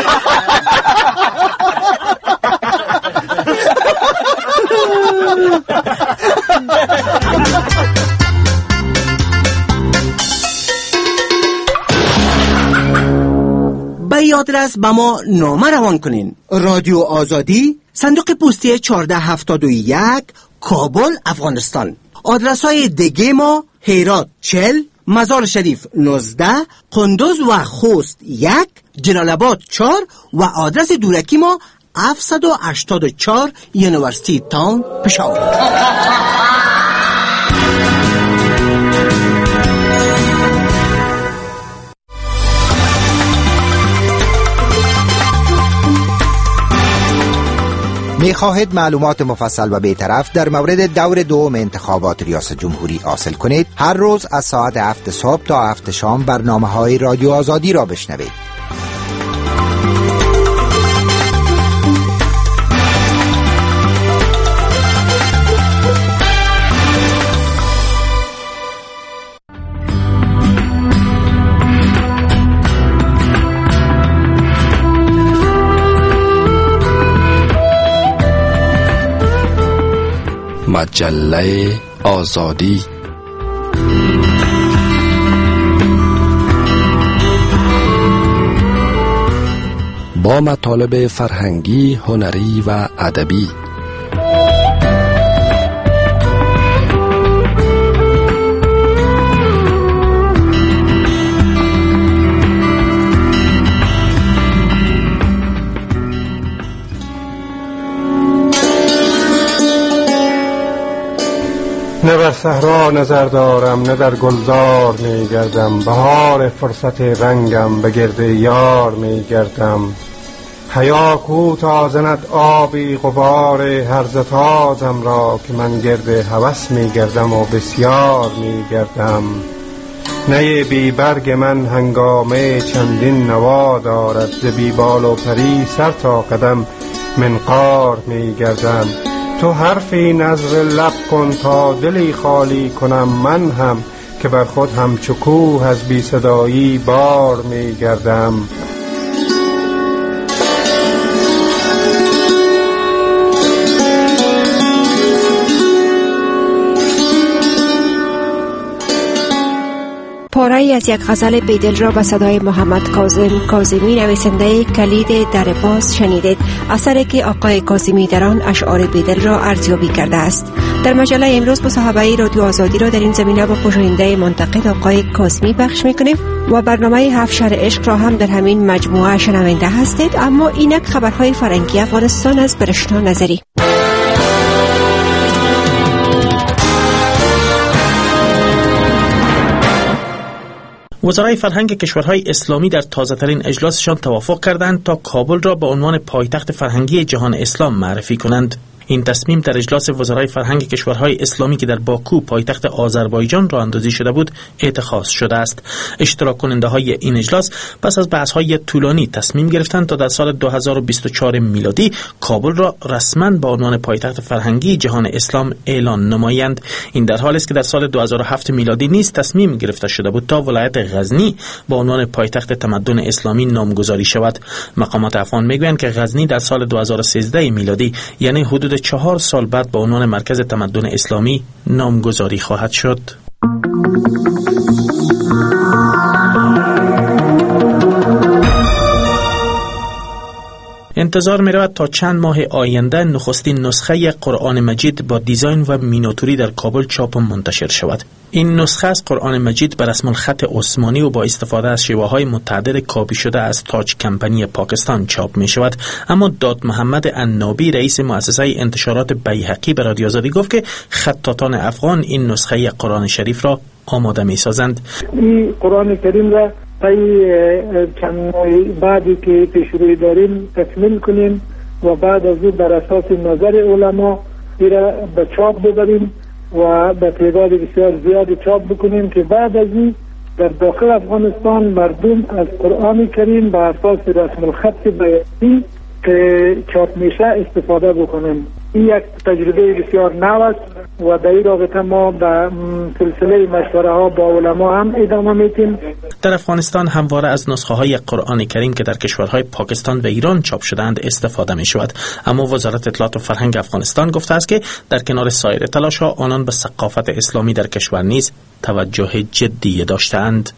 به یاد رس به ما نامه روان کنین. رادیو آزادی، صندوق پستی چهارده هفتاد و یک، کابل، افغانستان. آدرس های دیگه ما: هرات چهل، مزار شریف نوزده، قندوز و خوست یک، جلال آباد چهار و آدرس دورکی ما هفتصد و هشتاد و چهار یونیورسیتی تاون، پشاور. می خواهید معلومات مفصل و بی‌طرف در مورد دور دوم انتخابات ریاست جمهوری حاصل کنید؟ هر روز از ساعت هفت صبح تا هفت شام برنامه‌های رادیو آزادی را بشنوید. مجله آزادی. با مطالب فرهنگی، هنری و ادبی. نه بر صحرا نظر دارم، نه در گلزار می گردم. بهار فرصت رنگم، به گرد یار می گردم. حیا کو تا زند آبی غبار هرز تازم را، که من گرد هوس می گردم و بسیار می گردم. نی بی برگ من هنگامه چندین نوا دارد، ز بی بال و پری سر تا قدم منقار می گردم. تو حرفی نظر لب کن تا دلی خالی کنم من هم، که بر خود همچو کوه از بی صدایی بار می گردم. پاره‌ای از یک غزل بیدل را به صدای محمد کاظم کاظمی نویسنده کلید در باز شنیدید، اثری که آقای کاظمی در آن اشعار بیدل را ارزیابی کرده است. در مجله امروز مصاحبه رادیو آزادی را در این زمینه با پژوهنده منتقد آقای کاظمی پخش می‌کنیم و برنامه هفت شهر عشق را هم در همین مجموعه شنونده هستید. اما اینک خبرهای فرهنگی افغانستان از برشنا نظری. وزرای فرهنگ کشورهای اسلامی در تازه‌ترین اجلاسشان توافق کردند تا کابل را به عنوان پایتخت فرهنگی جهان اسلام معرفی کنند. این تصمیم در اجلاس وزرای فرهنگ کشورهای اسلامی که در باکو پایتخت آذربایجان راه اندازی شده بود اتخاذ شده است. اشتراک کننده های این اجلاس پس از بحث های طولانی تصمیم گرفتند تا در سال دو هزار و بیست و چهار میلادی کابل را رسما به عنوان پایتخت فرهنگی جهان اسلام اعلان نمایند. این در حالی است که در سال دو هزار و هفت میلادی نیز تصمیم گرفته شده بود تا ولایت غزنی به عنوان پایتخت تمدن اسلامی نامگذاری شود. مقامات افغان میگویند که غزنی در سال دو هزار و سیزده میلادی، یعنی حدود چهار سال بعد، به عنوان مرکز تمدن اسلامی نامگذاری خواهد شد. انتظار می رود تا چند ماه آینده نخستین نسخه قرآن مجید با دیزاین و میناتوری در کابل چاپ و منتشر شود. این نسخه از قرآن مجید بر رسم الخط عثمانی و با استفاده از شیوه‌های متعدد کاپی شده از تاج کمپانی پاکستان چاپ می شود. اما داد محمد عنابی رئیس مؤسسه انتشارات بیهقی به رادیو آزادی گفت که خطاطان افغان این نسخه قرآن شریف را آماده می سازند. این قرآن کریم را طی چند ماه بعدی که پیشروی داریم تکمیل کنیم و بعد از او بر اساس نظر علما این را به چاپ ببریم و به تعداد بسیار زیادی چاپ بکنیم که بعد از این در داخل افغانستان مردم از قرآن کریم به اساس رسم الخط بیهقی که چاپ میشه استفاده بکنیم. این یک تجربه بسیار نو است و در این رابطه ما به سلسله مشوره ها با علما هم ادامه میدیم. در افغانستان همواره از نسخه های قرآن کریم که در کشورهای پاکستان و ایران چاپ شده‌اند استفاده می شود. اما وزارت اطلاعات و فرهنگ افغانستان گفته است که در کنار سایر تلاش ها آنان به ثقافت اسلامی در کشور نیز توجه جدی داشته‌اند.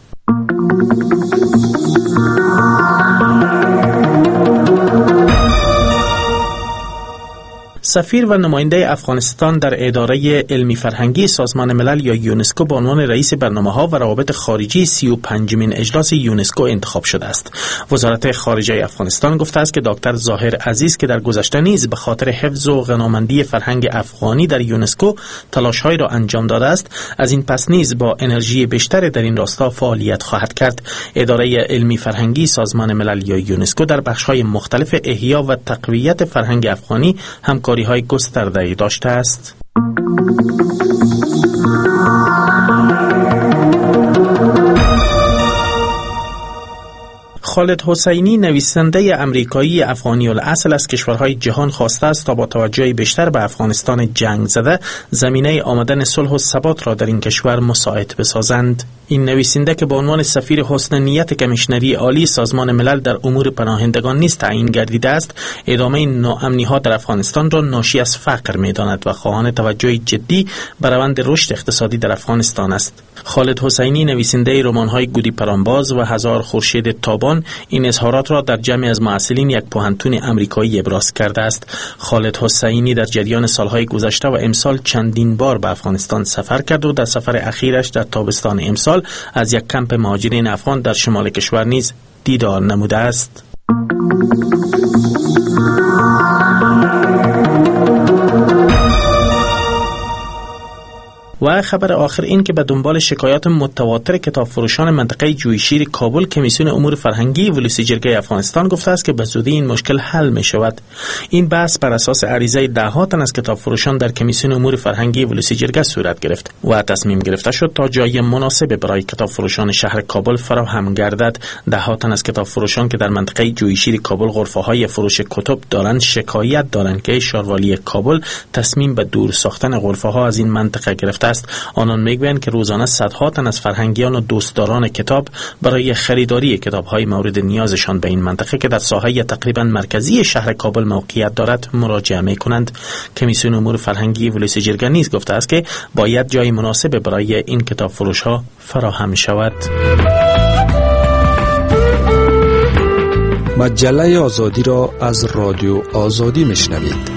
سفیر و نماینده افغانستان در اداره علمی فرهنگی سازمان ملل یا یونسکو به عنوان رئیس برنامه‌ها و روابط خارجی سی و پنجمین اجلاس یونسکو انتخاب شده است. وزارت خارجه افغانستان گفته است که دکتر ظاهر عزیز که در گذشته نیز به خاطر حفظ و غنامندی فرهنگ افغانی در یونسکو تلاش‌هایی را انجام داده است، از این پس نیز با انرژی بیشتر در این راستا فعالیت خواهد کرد. اداره علمی فرهنگی سازمان ملل یا یونسکو در بخش‌های مختلف احیا و تقویت فرهنگ افغانی همکاری های گسترده‌ای داشته است. خالد حسینی نویسنده امریکایی افغانی الاصل از کشورهای جهان خواسته است تا با توجه بیشتر به افغانستان جنگ زده زمینه آمدن صلح و ثبات را در این کشور مساعد بسازند. این نویسنده که به عنوان سفیر حسن نیت کمیشنری عالی سازمان ملل در امور پناهندگان نیز تعیین گردیده است، ادامه ناامنی‌ها در افغانستان را ناشی از فقر می‌داند و خواهان توجه جدی به روند رشد اقتصادی در افغانستان است. خالد حسینی نویسنده رمان‌های گودی پرانباز و هزار خورشید تابان این اظهارات را در جمع از معسلین یک پوهنتون امریکایی ابراز کرده است. خالد حسینی در جریان سالهای گذشته و امسال چندین بار به افغانستان سفر کرد و در سفر اخیرش در تابستان امسال از یک کمپ مهاجرین افغان در شمال کشور نیز دیدار نموده است. و خبر آخر این که به دنبال شکایات متواتر کتاب فروشان منطقه جویشیر کابل کمیسیون امور فرهنگی ولوسی جرگه افغانستان گفته است که به زودی این مشکل حل می شود. این بحث بر اساس عریضه ده ها تن از کتاب فروشان در کمیسیون امور فرهنگی ولوسی جرگه صورت گرفت و تصمیم گرفته شد تا جای مناسب برای کتاب فروشان شهر کابل فراهم گردد. ده ها تن از کتاب فروشان که در منطقه جویشیر کابل غرفه‌های فروش کتب دارند شکایت دارند که شاروالی کابل تصمیم به دور ساختن غرفه‌ها از این منطقه گرفته. آنان میگویند که روزانه صدها تن از فرهنگیان و دوستداران کتاب برای خریداری کتاب‌های مورد نیازشان به این منطقه که در ساحه تقریبا مرکزی شهر کابل موقعیت دارد مراجعه می‌کنند. کمیسیون امور فرهنگی ولوسی جرگه نیز گفته است که باید جای مناسب برای این کتاب فروش‌ها فراهم شود. مجله آزادی را از رادیو آزادی میشنوید.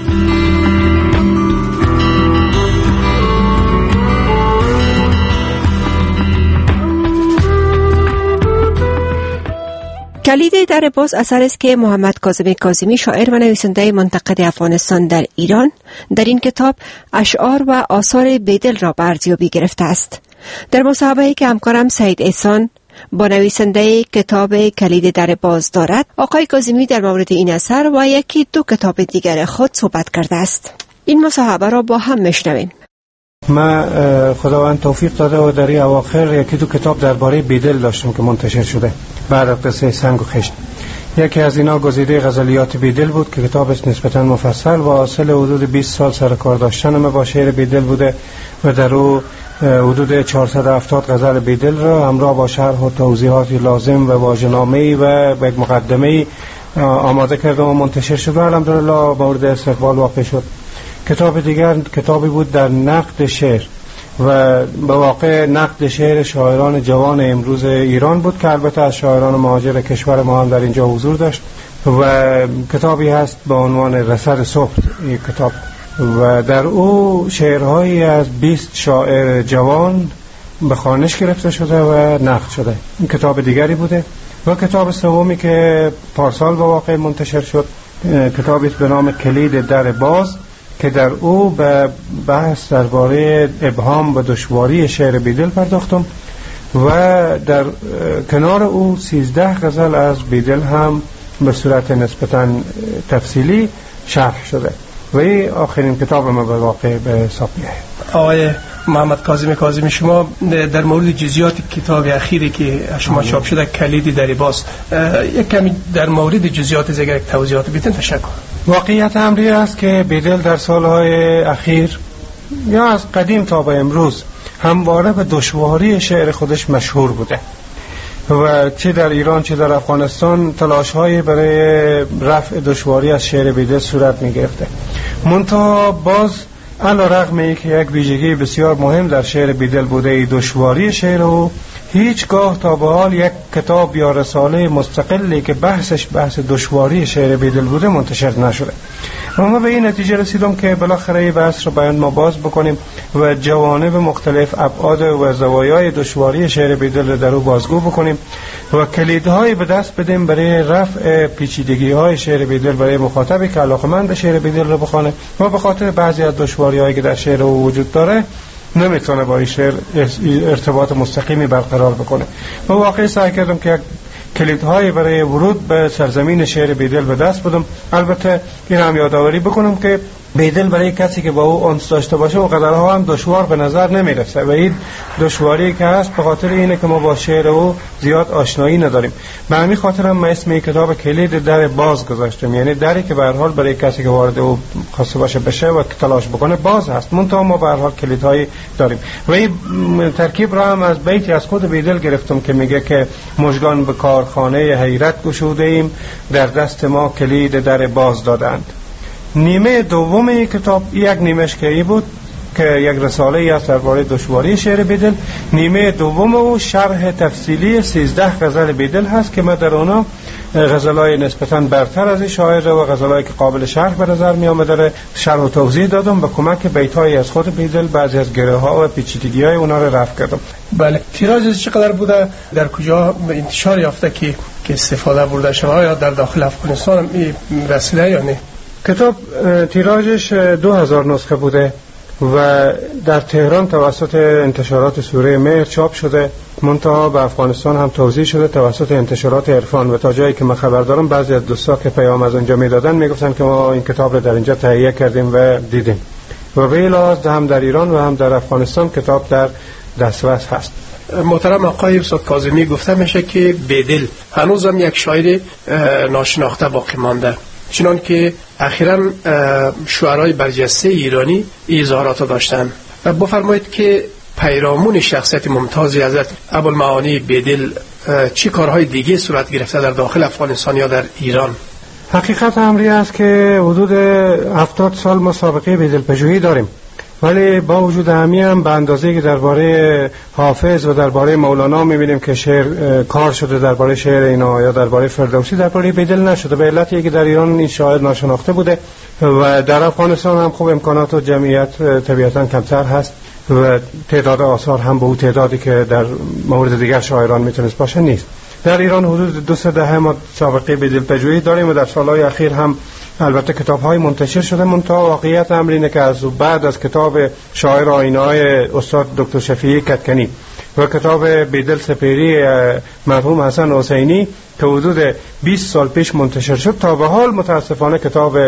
کلید در باز اثر است که محمد کاظم کاظمی شاعر و نویسنده منتقد افغانستان در ایران در این کتاب اشعار و آثار بیدل را به ارزیابی گرفته است. در مصاحبه‌ای که همکارم سعید احسان با نویسنده کتاب کلید در باز دارد، آقای کاظمی در مورد این اثر و یکی دو کتاب دیگر خود صحبت کرده است. این مصاحبه را با هم میشنویم. ما خداوند توفیق داده و در این اواخر یکی دو کتاب درباره بیدل داشتم که منتشر شده بعد از قصه سنگ و خشت. یکی از اینا گزیده غزلیات بیدل بود که کتابش نسبتا مفصل و حاصل حدود بیست سال سر کار داشتن ما با شعر بیدل بوده و در او حدود چهارصد و هفتاد غزل بیدل را همراه با شرح و توضیحات لازم و واژه‌نامه‌ای و یک مقدمه‌ای آماده کرده و منتشر شد و الحمدلله مورد استقبال واقع شد. کتاب دیگر کتابی بود در نقد شعر و به واقع نقد شعر شاعران جوان امروز ایران بود که البته از شاعران مهاجر کشور ما هم در اینجا حضور داشت و کتابی هست با عنوان رصد صبح. این کتاب و در او شعرهایی از بیست شاعر جوان به خوانش گرفته شده و نقد شده. این کتاب دیگری بوده. و کتاب سومی که پارسال به واقع منتشر شد، کتابی به نام کلید در باز که در او به بحث درباره ابهام و دشواری شعر بیدل پرداختم و در کنار او سیزده غزل از بیدل هم به صورت نسبتاً تفصیلی شرح شده و این آخرین کتاب ما به واقع به حساب میاد. آقای محمد کاظم کاظمی، شما در مورد جزئیات کتاب اخیری که شما چاپ شده کلید در باز یک کمی در مورد جزئیات از اگر توضیحات بدین تشکر. واقعیت امری است که بیدل در سالهای اخیر یا از قدیم تا به امروز همواره به دشواری شعر خودش مشهور بوده و چه در ایران چه در افغانستان تلاش‌هایی برای رفع دشواری از شعر بیدل صورت می‌گرفته. منتها باز علی‌رغم اینکه یک ویژگی بسیار مهم در شعر بیدل بوده دشواری شعر او، هیچگاه تا به حال یک کتاب یا رساله مستقلی که بحثش بحث دشواری شعر بیدل بوده منتشر نشده. اما به این نتیجه رسیدم که بالاخره این بحث رو باید ما باز بکنیم و جوانب مختلف ابعاد و زوایای دشواری شعر بیدل رو در او بازگو بکنیم و کلیدهای به دست بدیم برای رفع پیچیدگی‌های شعر بیدل برای مخاطبی که علاقه‌مند به شعر بیدل رو بخونه و به خاطر بعضی از دشواری‌هایی که در شعر او وجود داره نمیتونه با این شعر ارتباط مستقیمی برقرار بکنه. و واقعی سعی کردم که یک کلیدهایی برای ورود به سرزمین شعر بیدل به دست بدم. البته این هم یادآوری بکنم که بیدل برای کسی که با او انس داشته باشه و قدرها هم دشوار به نظر نمیرسه و این دشواری که هست به خاطر اینه که ما با شعر او زیاد آشنایی نداریم. به همین خاطر هم من اسم این کتاب کلید در باز گذاشتم، یعنی دری که به هر حال برای کسی که وارد او خواسته باشه بشه و تلاش بکنه باز هست، منتها ما به هر حال کلیدهایی داریم. و این ترکیب را هم از بیتی از خود بیدل گرفتم که میگه که مژگان به کارخانه حیرت گشوده ایم، در دست ما کلید در باز دادند. نیمه دوم کتاب یک نیمهش که ای بود که یک رساله ای است درباره دشواری شعر بیدل. نیمه دوم او شرح تفصیلی سیزده غزل بیدل هست که من در اونا غزلای نسبتاً برتر از این شاعر و غزلایی که قابل شرح به نظر می آمده شرح و توضیح دادم به کمک بیت‌های از خود بیدل بعضی از گره‌ها و پیچیدگی‌های اونا رو رفع کردم. بله، تیراژش چقدر بوده؟ در کجا انتشار یافته که که استفاده برده شما یا در داخل افغانستان هم این رسیده یا نه؟ کتاب تیراژش دو هزار نسخه بوده و در تهران توسط انتشارات سوره مهر چاپ شده، منتها به افغانستان هم توزیع شده توسط انتشارات عرفان و تا جایی که من خبر دارم بعضی از دوستا که پیام از اونجا میدادن میگفتن که ما این کتاب رو در اینجا تهیه کردیم و دیدیم و به لحاظ هم در ایران و هم در افغانستان کتاب در دسترس هست. محترم آقای استاد کاظمی، گفته میشه که بیدل هنوزم یک شاعر ناشناخته باقی مانده، چنان که اخیراً شعرهای برجسته ایرانی اظهارات داشتن. بفرمایید که پیرامون شخصیت ممتاز حضرت ابوالمعانی بیدل چی کارهای دیگه صورت گرفته در داخل افغانستان یا در ایران؟ حقیقت امری است که حدود هفتاد سال ما سابقه بیدل پژوهی داریم، ولی با وجود همی هم به اندازه که درباره حافظ و درباره مولانا میبینیم که شعر کار شده درباره شعر اینا یا درباره فردوسی، درباره بیدل نشده به علتی که در ایران این شاعر ناشناخته بوده و در افغانستان هم خوب امکانات و جمعیت طبیعتاً کمتر هست و تعداد آثار هم به اون تعدادی که در مورد دیگر شاعران میتونست باشه نیست. در ایران حدود دو سه دهه ما سابقه بیدل پژوهی داریم و در سالهای اخیر هم البته کتاب‌های منتشر شده، منتها واقعیت امر اینه که از بعد از کتاب شاعر آینه‌های استاد دکتر شفیعی کدکنی و کتاب بیدل سپیری مرحوم حسن حسینی که حدود بیست سال پیش منتشر شد تا به حال متاسفانه کتاب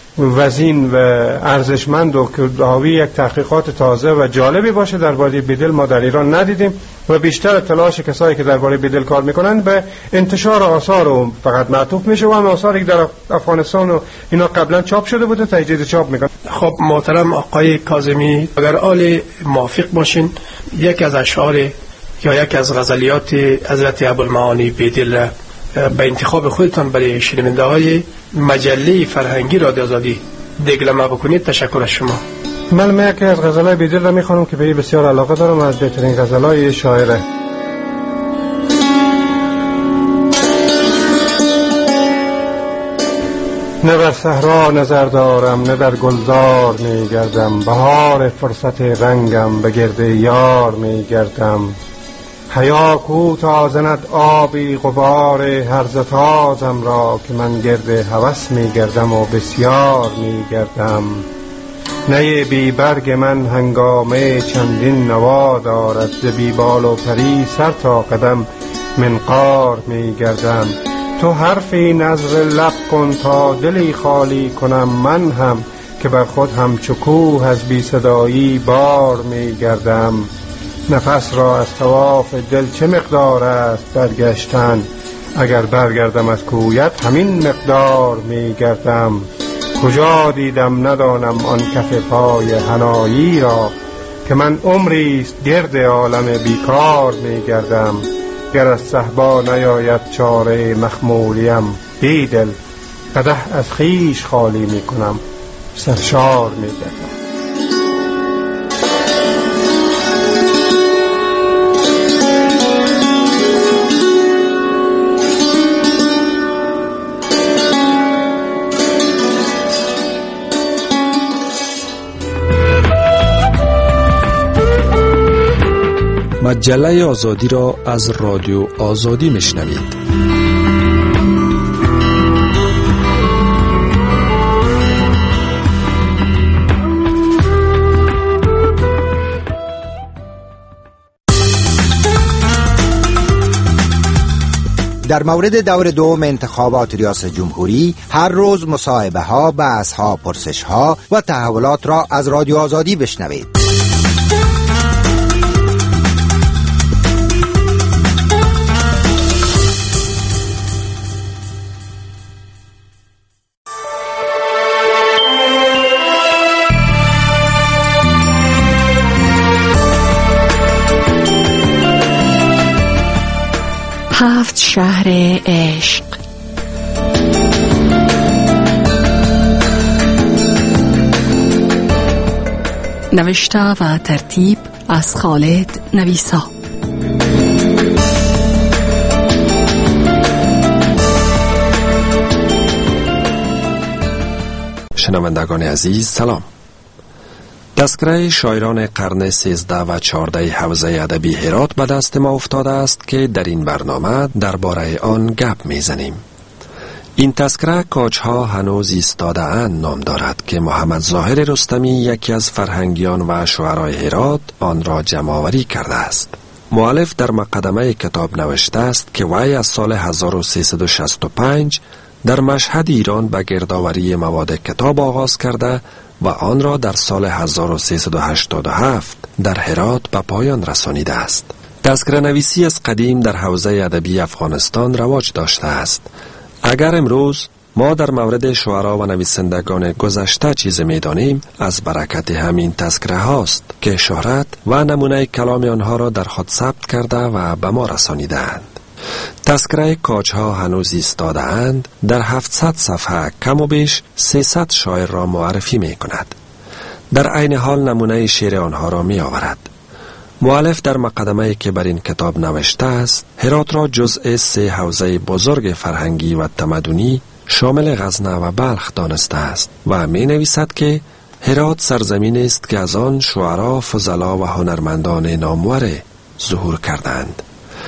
وزین و ارزشمند و که حاوی یک تحقیقات تازه و جالبی باشه درباره بیدل ما در ایران ندیدیم و بیشتر تلاش کسایی که درباره بیدل کار میکنن به انتشار آثار و فقط معطوف میشه و هم آثاری که در افغانستان و اینا قبلا چاپ شده بوده تجدید چاپ میکنن. خب محترم آقای کاظمی، اگر آل موافق باشین یک از اشعار یا یک از غزلیات حضرت ابوالمعانی بیدل را به انتخاب خودتان برای شنونده های مجله فرهنگی رادیو آزادی دگلمه بکنید. تشکر از شما. من یکی از غزلای بیدل را میخوانم که به بسیار علاقه دارم، از بهترین غزلای شاعره. نه بر صحرا نظر دارم نه در گلزار می گردم، بهار فرصت رنگم به گرد یار می گردم. حیا کو تا زند آبی غبار هرزه تازم را، که من گرد هوس می گردم و بسیار می گردم. نی بی برگ من هنگامه چندین نوا دارد، ز بی بال و پری سر تا قدم منقار می گردم. تو حرفی نظر لب کن تا دلی خالی کنم من هم، که بر خود همچو کوه از بی صدایی بار می گردم. نفس را از طواف دل چه مقدار است برگشتن، اگر برگردم از کویت همین مقدار می گردم. کجا دیدم ندانم آن کف پای حنایی را، که من عمریست گرد عالم بیکار می گردم. گر از صحبا نیاید چاره مخمولیم، بیدل قدح از خیش خالی می کنم، سرشار می گردم. مجله آزادی را از رادیو آزادی میشنوید. در مورد دور دوم انتخابات ریاست جمهوری هر روز مصاحبه ها، بحث ها، پرسش ها و تحولات را از رادیو آزادی بشنوید. هفت شهر عشق. نوشته و ترتیب از خالد نویسا. شنوندگان عزیز سلام. تذکره شاعران قرن سیزده و چهارده حوزه ادبی هرات به دست ما افتاده است که در این برنامه درباره آن گپ میزنیم. این تذکره کاجها هنوز ایستاده اند نام دارد که محمد ظاهر رستمی یکی از فرهنگیان و شاعرای هرات آن را جمع‌آوری کرده است. مؤلف در مقدمه کتاب نوشته است که وی از سال هزار و سیصد و شصت و پنج در مشهد ایران به گردآوری مواد کتاب آغاز کرده و آن را در سال هزار و سیصد و هشتاد و هفت در هرات به پایان رسانیده است. تذکره نویسی از قدیم در حوزه ادبی افغانستان رواج داشته است. اگر امروز ما در مورد شعرا و نویسندگان گذشته چیز می‌دانیم، از برکت همین تذکره هاست که شهرت و نمونه کلام آنها را در خود ثبت کرده و به ما رسانیده اند. تذکره کاجها هنوز ایستاده اند در هفتصد صفحه کم و بیش سیصد شاعر را معرفی می کند. در عین حال نمونه شعر آنها را می آورد. مؤلف در مقدمه‌ای که بر این کتاب نوشته است، هرات را جزء سه حوزه بزرگ فرهنگی و تمدنی شامل غزنه و بلخ دانسته است و می نویسد که هرات سرزمینی است که از آن شعرا، فضلا و هنرمندان نامور ظهور کردند.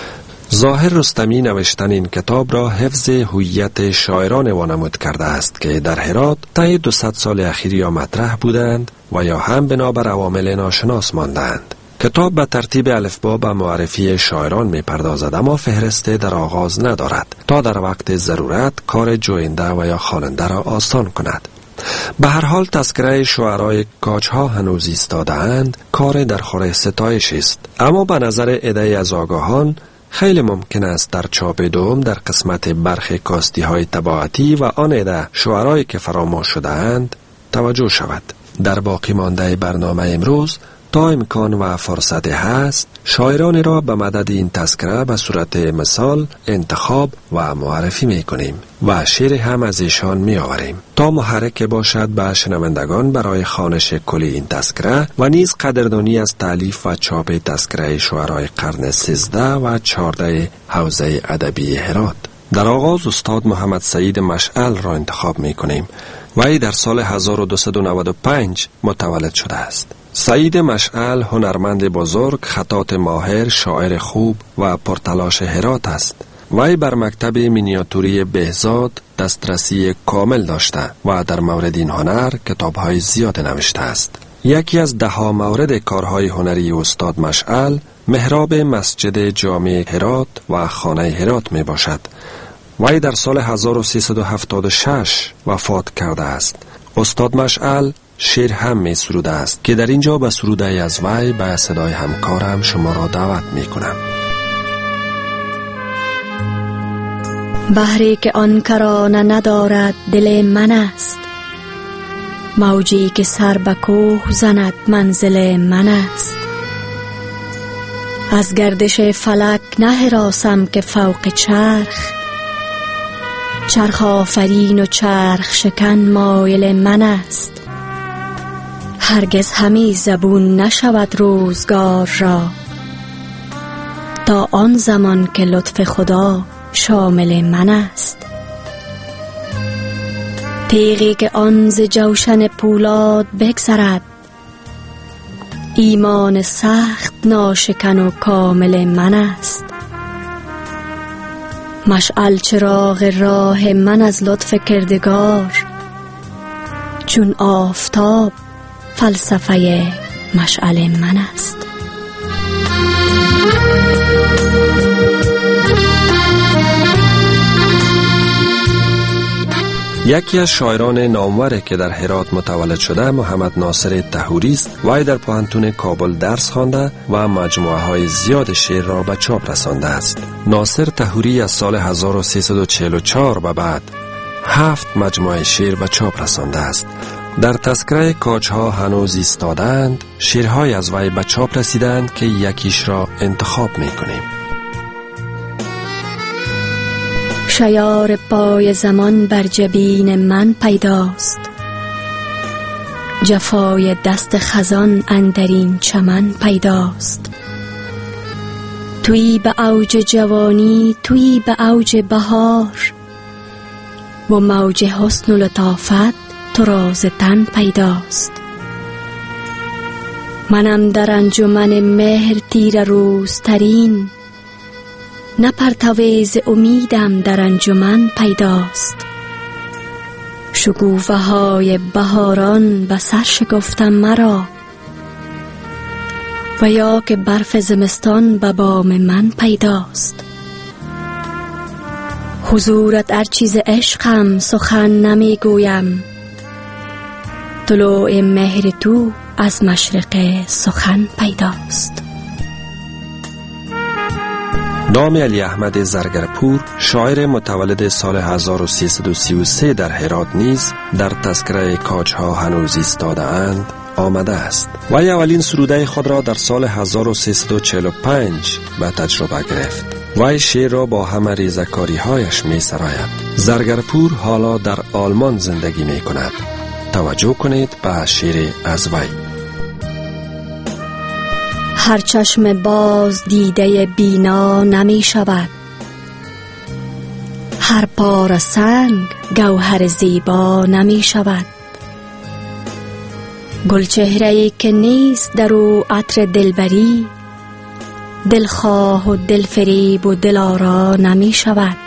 ظاهر رستمی نوشتن این کتاب را حفظ هویت شاعران وانمود کرده است که در هرات طی دویست سال اخیر یا مطرح بودند و یا هم بنابر عوامل ناشناس ماندند. کتاب به ترتیب الفبا به معرفی شاعران می پردازد، اما فهرست در آغاز ندارد تا در وقت ضرورت کار جوینده و یا خواننده را آسان کند. به هر حال تذکره شعرای کاجها هنوز ایستاده اند کار در خور ستایش است، اما به نظر عده‌ای از آگاهان خیلی ممکن است در چاپ دوم در قسمت برخی کاستی های طباعتی و آن عده شعرایی که فراموش شده اند توجه شود. در باقی مانده برنامه امروز تا امکان و فرصت هست شاعرانی را به مدد این تذکره به صورت مثال انتخاب و معرفی می کنیم و شعر هم از ایشان می آوریم تا محرک باشد به شنوندگان برای خوانش کلی این تذکره و نیز قدردانی از تالیف و چاپ تذکره شعرای قرن سیزده و چهارده حوزه ادبی هرات. در آغاز استاد محمد سعید مشعل را انتخاب می کنیم. وی در سال هزار و دویست و نود و پنج متولد شده است. سعید مشعل هنرمند بزرگ، خطاط ماهر، شاعر خوب و پرتلاش هرات است. وی بر مکتب مینیاتوری بهزاد دسترسی کامل داشته و در مورد این هنر کتاب‌های زیاد نوشته است. یکی از ده مورد کارهای هنری استاد مشعل محراب مسجد جامع هرات و خانه هرات می باشد. وی در سال هزار و سیصد و هفتاد و شش وفات کرده است. استاد مشعل شعر هم می سروده است که در اینجا به سروده از وی به صدای همکارم شما را دعوت می کنم. بحری که آن کرانه ندارد دل من است، موجی که سر به کوه زند منزل من است. از گردش فلک نه هراسم که فوق چرخ، چرخ آفرین و چرخ شکن مایل من است. هرگز همی زبون نشود روزگار را، تا آن زمان که لطف خدا شامل من است. تیغی که آن ز جوشن پولاد بگذرد، ایمان سخت ناشکن و کامل من است. مشعل چراغ راه من از لطف کردگار، چون آفتاب فلسفه مشعل من است. یکی از شاعران نامور که در هرات متولد شده محمد ناصر طهوری است. وی در پوهنتون کابل درس خوانده و مجموعه های زیاد شعر را به چاپ رسانده است. ناصر طهوری از سال هزار و سیصد و چهل و چهار به بعد هفت مجموعه شعر به چاپ رسانده است. در تذکره کاجها هنوز ایستادند شعرهای از وی به چاپ رسیدند که یکیش را انتخاب می کنیم. شیار پای زمان بر جبین من پیداست، جفای دست خزان اندرین چمن پیداست. تویی به اوج جوانی، تویی به اوج بهار، و موج حسن و لطافت تو را ز تن پیداست. منم در انجمن مهر تیر روزترین، نه پرتو ز امیدم در انجمن پیداست. شکوفه های بهاران به سر شکفتم مرا، و یا که برف زمستان به بام من پیداست. حضورت هر چیز عشقم سخن نمی گویم، طلوع مهر تو از مشرق سخن پیداست. نام علی احمد زرگرپور، شاعر متولد سال هزار و سیصد و سی و سه در هرات نیز در تذکره کاجها هنوز ایستاده اند آمده است. وی اولین سروده خود را در سال هزار و سیصد و چهل و پنج به تجربه گرفت. وی شعر را با همه ریزکاری هایش می سراید. زرگرپور حالا در آلمان زندگی می کند. توجه کنید به شعر از وی. هر چشم باز دیده بینا نمی شود، هر پاره سنگ گوهر زیبا نمی شود. گل چهره‌ای که نیست در او عطر دلبری، دلخواه و دلفریب و دلارا نمی شود.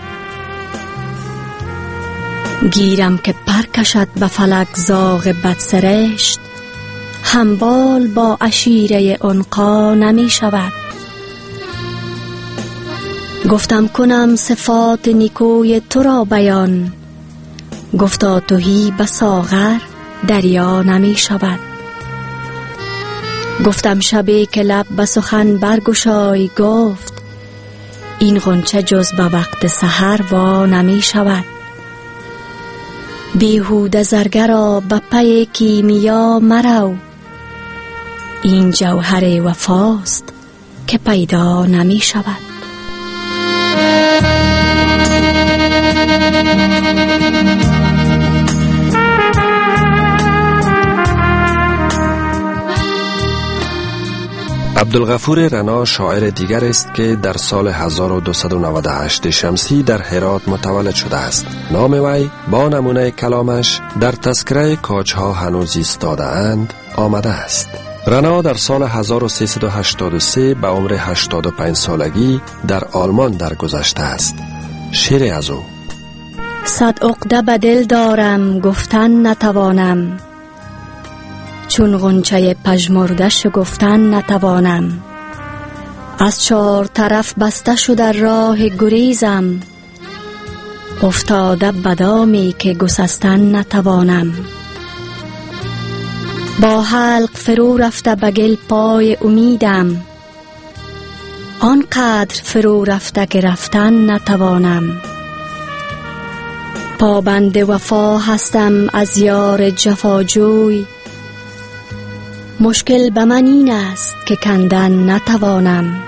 گیرم که پر کشد به فلک زاغ بدسرشت، همبال با عشیره عنقا نمی شود. گفتم کنم صفات نیکوی تو را بیان، گفتا تهی به ساغر دریا نمی شود. گفتم شبی که لب به سخن برگشای، گفت این غنچه جز به وقت سحر وا نمی شود. بیهوده زرگرا به پی کیمیا مرو، این جوهر وفاست که پیدا نمی شود. عبدالغفور رنا شاعر دیگر است که در سال هزار و دویست و نود و هشت شمسی در هرات متولد شده است. نام وی با نمونه کلامش در تذکره کاجها هنوز ایستاده اند آمده است. رنا در سال هزار و سیصد و هشتاد و سه به عمر هشتاد و پنج سالگی در آلمان درگذشته است. شعر از او: صد عقده به دل دارم گفتن نتوانم، چون غنچه پژمرده شکفتن نتوانم. از چار طرف بسته شده راه گریزم، افتاده بدامی که گسستن نتوانم. با حلق فرو رفته به گل پای امیدم، آنقدر فرو رفته که رفتن نتوانم. پابند وفا هستم از یار جفاجوی، مشکل به من این است که کندن نتوانم.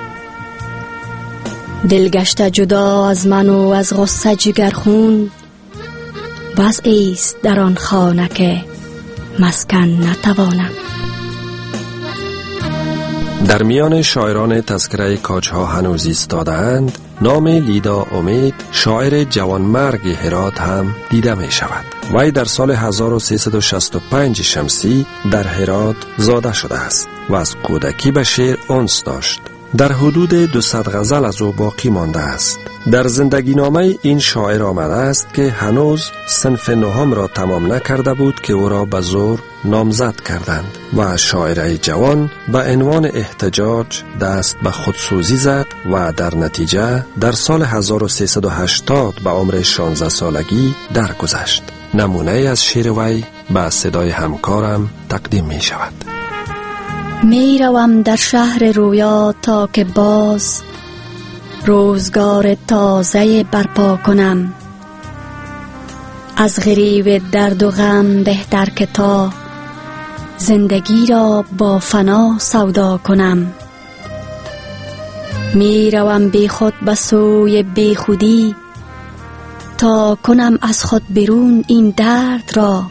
دلگشته جدا از من و از غصه جگرخون، وضعی است در آن خانه که مسکن نتوانم. در میان شاعران تذکره کاجها هنوز ایستاده اند نام لیدا امید شاعر جوانمرگ هرات هم دیده می شود. وی در سال هزار و سیصد و شصت و پنج شمسی در هرات زاده شده است و از کودکی به شعر انس داشت. در حدود دویست غزل از او باقی مانده است. در زندگی نامه این شاعر آمده است که هنوز صنف نهم را تمام نکرده بود که او را به زور نامزد کردند و شاعر جوان به عنوان احتجاج دست به خودسوزی زد و در نتیجه در سال هزار و سیصد و هشتاد به عمر شانزده سالگی درگذشت. نمونه از شعر وی به صدای همکارم تقدیم می شود. می روم در شهر رویا تا که باز روزگار تازه برپا کنم. از غریو درد و غم بهتر که تا زندگی را با فنا سودا کنم. می روم بی خود به سوی بی خودی تا کنم از خود بیرون این درد را.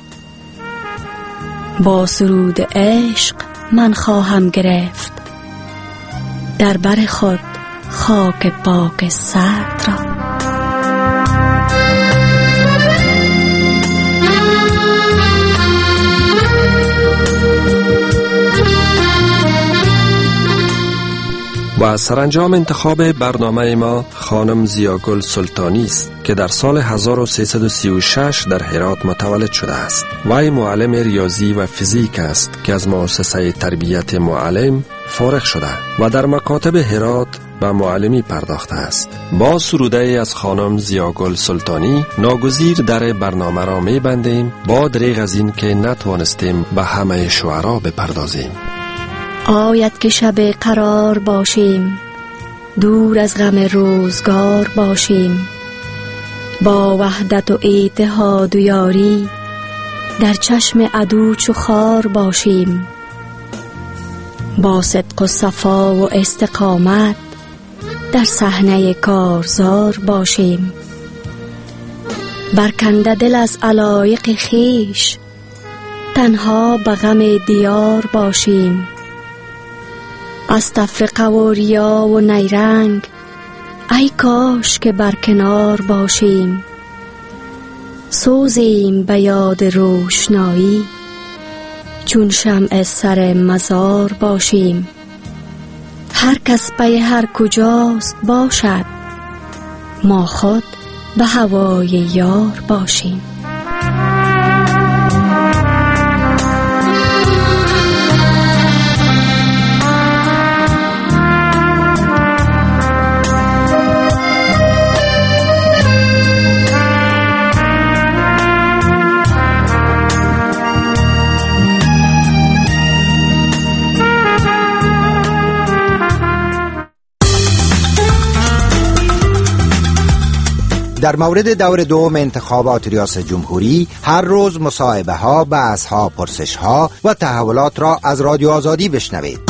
با سرود عشق من خواهم گرفت در بر خود خاک پاک سرد را. و سرانجام انتخاب برنامه ما خانم زیاگل سلطانی است که در سال هزار و سیصد و سی و شش در هرات متولد شده است. وی معلم ریاضی و فیزیک است که از مؤسسه تربیت معلم فارغ شده و در مکاتب هرات به معلمی پرداخته است. با سروده از خانم زیاگل سلطانی ناگزیر در برنامه را می بندیم با دریغ از این که نتوانستیم به همه شعرا بپردازیم. آید که شب قرار باشیم، دور از غم روزگار باشیم، با وحدت و اتحاد و یاری در چشم عدو چو خار باشیم. با صدق و صفا و استقامت در صحنه کارزار باشیم. برکنده دل از علایق خویش تنها به غم دیار باشیم. از تفرقه و ریا و نیرنگ ای کاش که برکنار باشیم. سوزیم به یاد روشنایی چون شمع سر مزار باشیم. هر کس پی هر کجاست باشد، ما خود به هوای یار باشیم. در مورد دور دوم انتخابات ریاست جمهوری هر روز مصاحبه ها، بحث ها، پرسش ها و تحولات را از رادیو آزادی بشنوید.